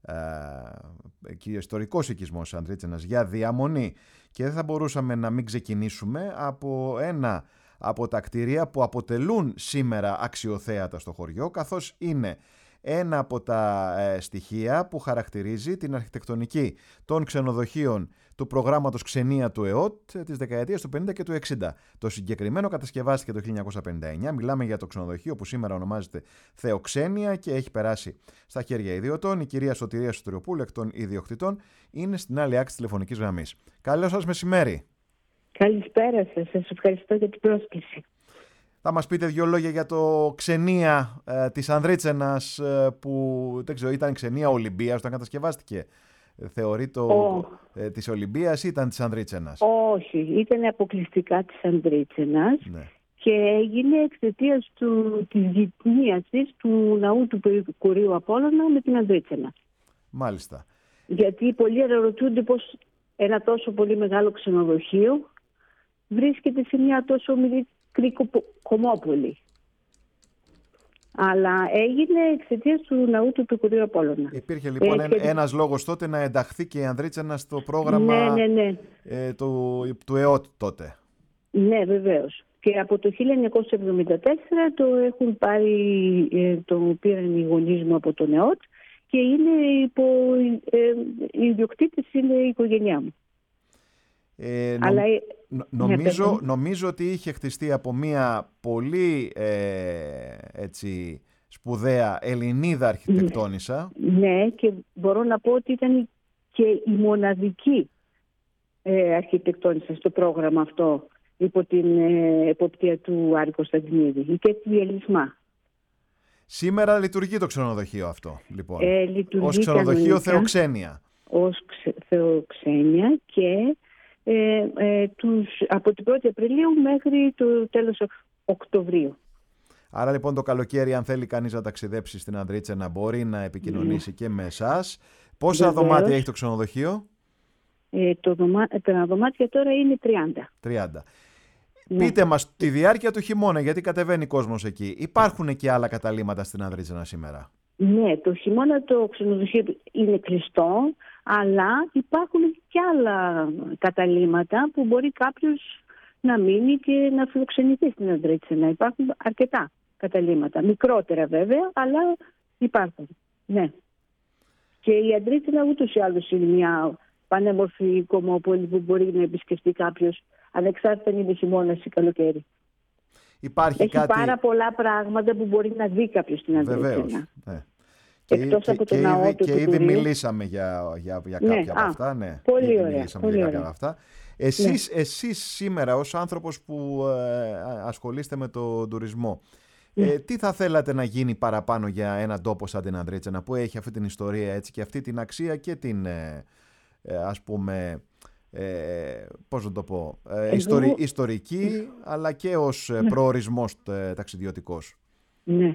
και ιστορικός οικισμός Ανδρίτσενας για διαμονή, και δεν θα μπορούσαμε να μην ξεκινήσουμε από ένα από τα κτίρια που αποτελούν σήμερα αξιοθέατα στο χωριό, καθώς είναι ένα από τα ε, στοιχεία που χαρακτηρίζει την αρχιτεκτονική των ξενοδοχείων του προγράμματος Ξενία του ΕΟΤ της δεκαετίας του πενήντα και του εξήντα. Το συγκεκριμένο κατασκευάστηκε το χίλια εννιακόσια πενήντα εννιά. Μιλάμε για το ξενοδοχείο που σήμερα ονομάζεται Θεοξένια και έχει περάσει στα χέρια ιδιωτών. Η κυρία Σωτηρία Σωτηριοπούλου, εκ των ιδιοκτητών, είναι στην άλλη άκρη της τηλεφωνικής γραμμής. Καλό σας μεσημέρι. Καλησπέρα σας. Σας ευχαριστώ για την πρόσκληση. Θα μας πείτε δύο λόγια για το Ξενία ε, της Ανδρίτσενας, ε, που δεν ξέρω, ήταν Ξενία Ολυμπίας όταν κατασκευάστηκε. Θεωρεί το oh. ε, της Ολυμπίας ή ήταν της Ανδρίτσενας? Όχι, ήταν αποκλειστικά της Ανδρίτσενας, ναι. Και έγινε εξαιτίας του, της γυτνίασης του ναού του Περικουρίου Απόλλωνα με την Ανδρίτσενα. Μάλιστα. Γιατί πολλοί αναρωτιούνται πως ένα τόσο πολύ μεγάλο ξενοδοχείο βρίσκεται σε μια τόσο μικρή κομμόπολη. Αλλά έγινε εξαιτίας του ναού του Επικουρίου Απόλλωνα. Υπήρχε λοιπόν ε, και... ένας λόγος τότε να ενταχθεί και η Ανδρίτσενα στο πρόγραμμα, ναι, ναι, ναι. Ε, του, του ΕΟΤ τότε. Ναι, βεβαίως. Και από το χίλια εννιακόσια εβδομήντα τέσσερα το έχουν πάρει, ε, το πήραν οι γονείς μου από τον ΕΟΤ και είναι υπό, ε, οι ιδιοκτήτες είναι η οικογένειά μου. Ε, νο, Αλλά, νο, νομίζω, νομίζω ότι είχε χτιστεί από μια πολύ ε, έτσι, σπουδαία Ελληνίδα αρχιτεκτόνισσα. Ναι, και μπορώ να πω ότι ήταν και η μοναδική ε, αρχιτεκτόνισσα στο πρόγραμμα αυτό υπό την ε, εποπτεία του Άρη Κωνσταντινίδη, η Κέτη Διελισμά. Σήμερα λειτουργεί το ξενοδοχείο αυτό, λοιπόν, ε, ως ξενοδοχείο Θεοξένεια. Ως ξε, Θεοξένεια και ε, ε, τους, από την πρώτη Απριλίου μέχρι το τέλος Οκτωβρίου. Άρα λοιπόν το καλοκαίρι, αν θέλει κανείς να ταξιδέψει στην Ανδρίτσενα, μπορεί να επικοινωνήσει ναι. και με εσάς. Πόσα Βεβαίως. δωμάτια έχει το ξενοδοχείο? Ε, το δωμά... Τα δωμάτια τώρα είναι τριάντα. τριάντα. Ναι. Πείτε μας, τη διάρκεια του χειμώνα, γιατί κατεβαίνει κόσμος εκεί, υπάρχουν και άλλα καταλύματα στην Ανδρίτσενα σήμερα? Ναι, το χειμώνα το ξενοδοχείο είναι κλειστό, αλλά υπάρχουν και άλλα καταλύματα που μπορεί κάποιος να μείνει και να φιλοξενηθεί στην Ανδρίτσενα. Υπάρχουν αρκετά καταλύματα, μικρότερα βέβαια, αλλά υπάρχουν. Ναι. Και η Ανδρίτσενα ούτως ή άλλως είναι μια πανέμορφη κομμόπολη που μπορεί να επισκεφτεί κάποιος, ανεξάρτητα αν είναι χειμώνας ή καλοκαίρι. Υπάρχει Έχει κάτι... πάρα πολλά πράγματα που μπορεί να δει κάποιος στην Ανδρίτσενα. Ναι. Εκτός και, από το και ναό ήδη, του και ήδη Κουτουρίου. μιλήσαμε για, για, για κάποια ναι, από α, αυτά. Ναι. Πολύ ήδη ωραία. Μιλήσαμε πολύ για ωραία. κάποια από αυτά. Εσείς, ναι. εσείς σήμερα ως άνθρωπος που ε, ασχολείστε με τον τουρισμό, ναι. ε, τι θα θέλατε να γίνει παραπάνω για έναν τόπο σαν την Ανδρίτσενα που έχει αυτή την ιστορία έτσι, και αυτή την αξία και την ε, ε, ας πούμε... Ε, πώς να το πω, ε, Εγώ... ιστορι, ιστορική αλλά και ως ναι. προορισμός ε, ταξιδιωτικός? Ναι.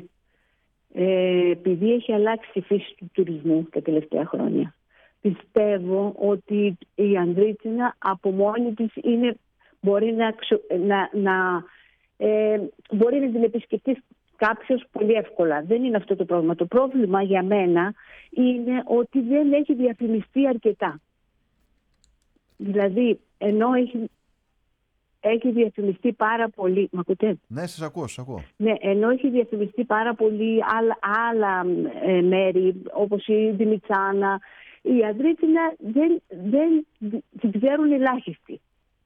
Ε, επειδή έχει αλλάξει η φύση του τουρισμού τα τελευταία χρόνια, πιστεύω ότι η Ανδρίτσενα από μόνη της είναι, μπορεί να, να, να, ε, μπορεί να την επισκεφτεί κάποιος πολύ εύκολα. Δεν είναι αυτό το πρόβλημα. Το πρόβλημα για μένα είναι ότι δεν έχει διαφημιστεί αρκετά. Δηλαδή, ενώ έχει, έχει διαφημιστεί πάρα πολύ... Μ' ακούτε? Ναι, σας ακούω, σας ακούω. Ναι, ενώ έχει διαφημιστεί πάρα πολύ άλλα, άλλα ε, μέρη, όπως η Δημητσάνα, η Ανδρίτσενα δεν, δεν την ξέρουν ελάχιστοι.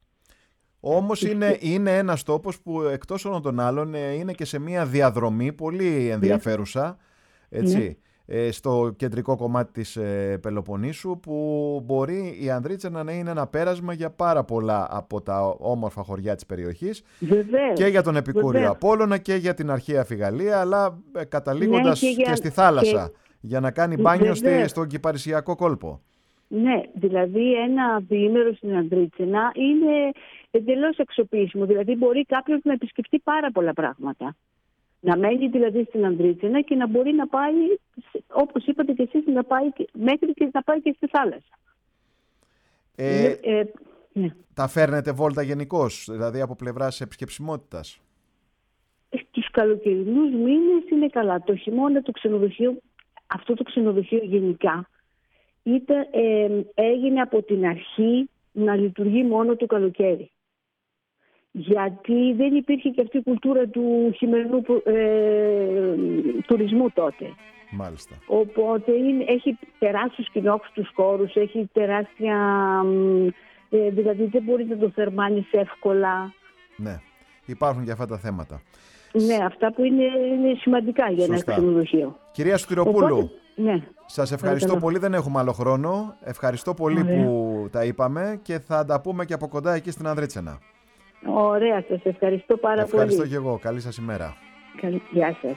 Όμως είναι, είναι ένας τόπος που εκτός όλων των άλλων είναι και σε μια διαδρομή πολύ ενδιαφέρουσα, έτσι. Ναι. Στο κεντρικό κομμάτι της Πελοποννήσου, που μπορεί η Ανδρίτσενα να είναι ένα πέρασμα για πάρα πολλά από τα όμορφα χωριά της περιοχής. Βεβαίως, και για τον επικούριο βεβαίως. Απόλλωνα και για την αρχαία Φιγαλία, αλλά καταλήγοντας ναι, και, για... και στη θάλασσα και... για να κάνει μπάνιο στη, στον κυπαρισιακό κόλπο. Ναι, δηλαδή ένα διήμερο στην Ανδρίτσενα είναι εντελώς εξοπλίσιμο, δηλαδή μπορεί κάποιος να επισκεφτεί πάρα πολλά πράγματα. Να μένει δηλαδή στην Ανδρίτσενα και να μπορεί να πάει, όπως είπατε και εσείς, να πάει μέχρι και να πάει και στη θάλασσα. Ε, ε, ε, ναι. Τα φέρνετε βόλτα γενικώς, δηλαδή από πλευράς επισκεψιμότητας? Στους καλοκαιρινούς μήνες είναι καλά. Το χειμώνα το ξενοδοχείο, αυτό το ξενοδοχείο γενικά, ήταν, ε, έγινε από την αρχή να λειτουργεί μόνο το καλοκαίρι. Γιατί δεν υπήρχε και αυτή η κουλτούρα του χειμερινού ε, τουρισμού τότε. Μάλιστα. Οπότε είναι, έχει τεράστιους κοινόχρηστους χώρους, έχει τεράστια... Ε, δηλαδή δεν μπορεί να το θερμάνεις εύκολα. Ναι, υπάρχουν και αυτά τα θέματα. Ναι, αυτά που είναι, είναι σημαντικά για Σωστά. ένα ξενοδοχείο. Κυρία Σωτηροπούλου, Οπότε, ναι. σας ευχαριστώ Παρακαλώ. πολύ, δεν έχουμε άλλο χρόνο. Ευχαριστώ πολύ Ωραία. που τα είπαμε και θα τα πούμε και από κοντά εκεί στην Ανδρίτσενα. Ωραία, σας ευχαριστώ πάρα ευχαριστώ πολύ. Ευχαριστώ και εγώ. Καλή σας ημέρα. Καλή... Γεια σας.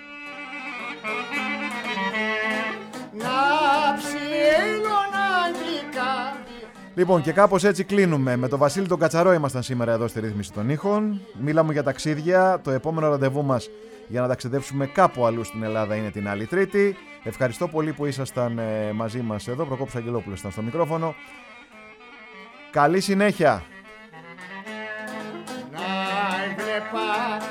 Λοιπόν, και κάπως έτσι κλείνουμε. Με τον Βασίλη τον Κατσαρό ήμασταν σήμερα εδώ στη ρύθμιση των ήχων. Μίλαμε για ταξίδια. Το επόμενο ραντεβού μας για να ταξιδέψουμε κάπου αλλού στην Ελλάδα είναι την άλλη Τρίτη. Ευχαριστώ πολύ που ήσασταν μαζί μας εδώ. Προκόπης Αγγελόπουλος ήταν στο μικρόφωνο. Καλή συνέχεια. Να έβλεπα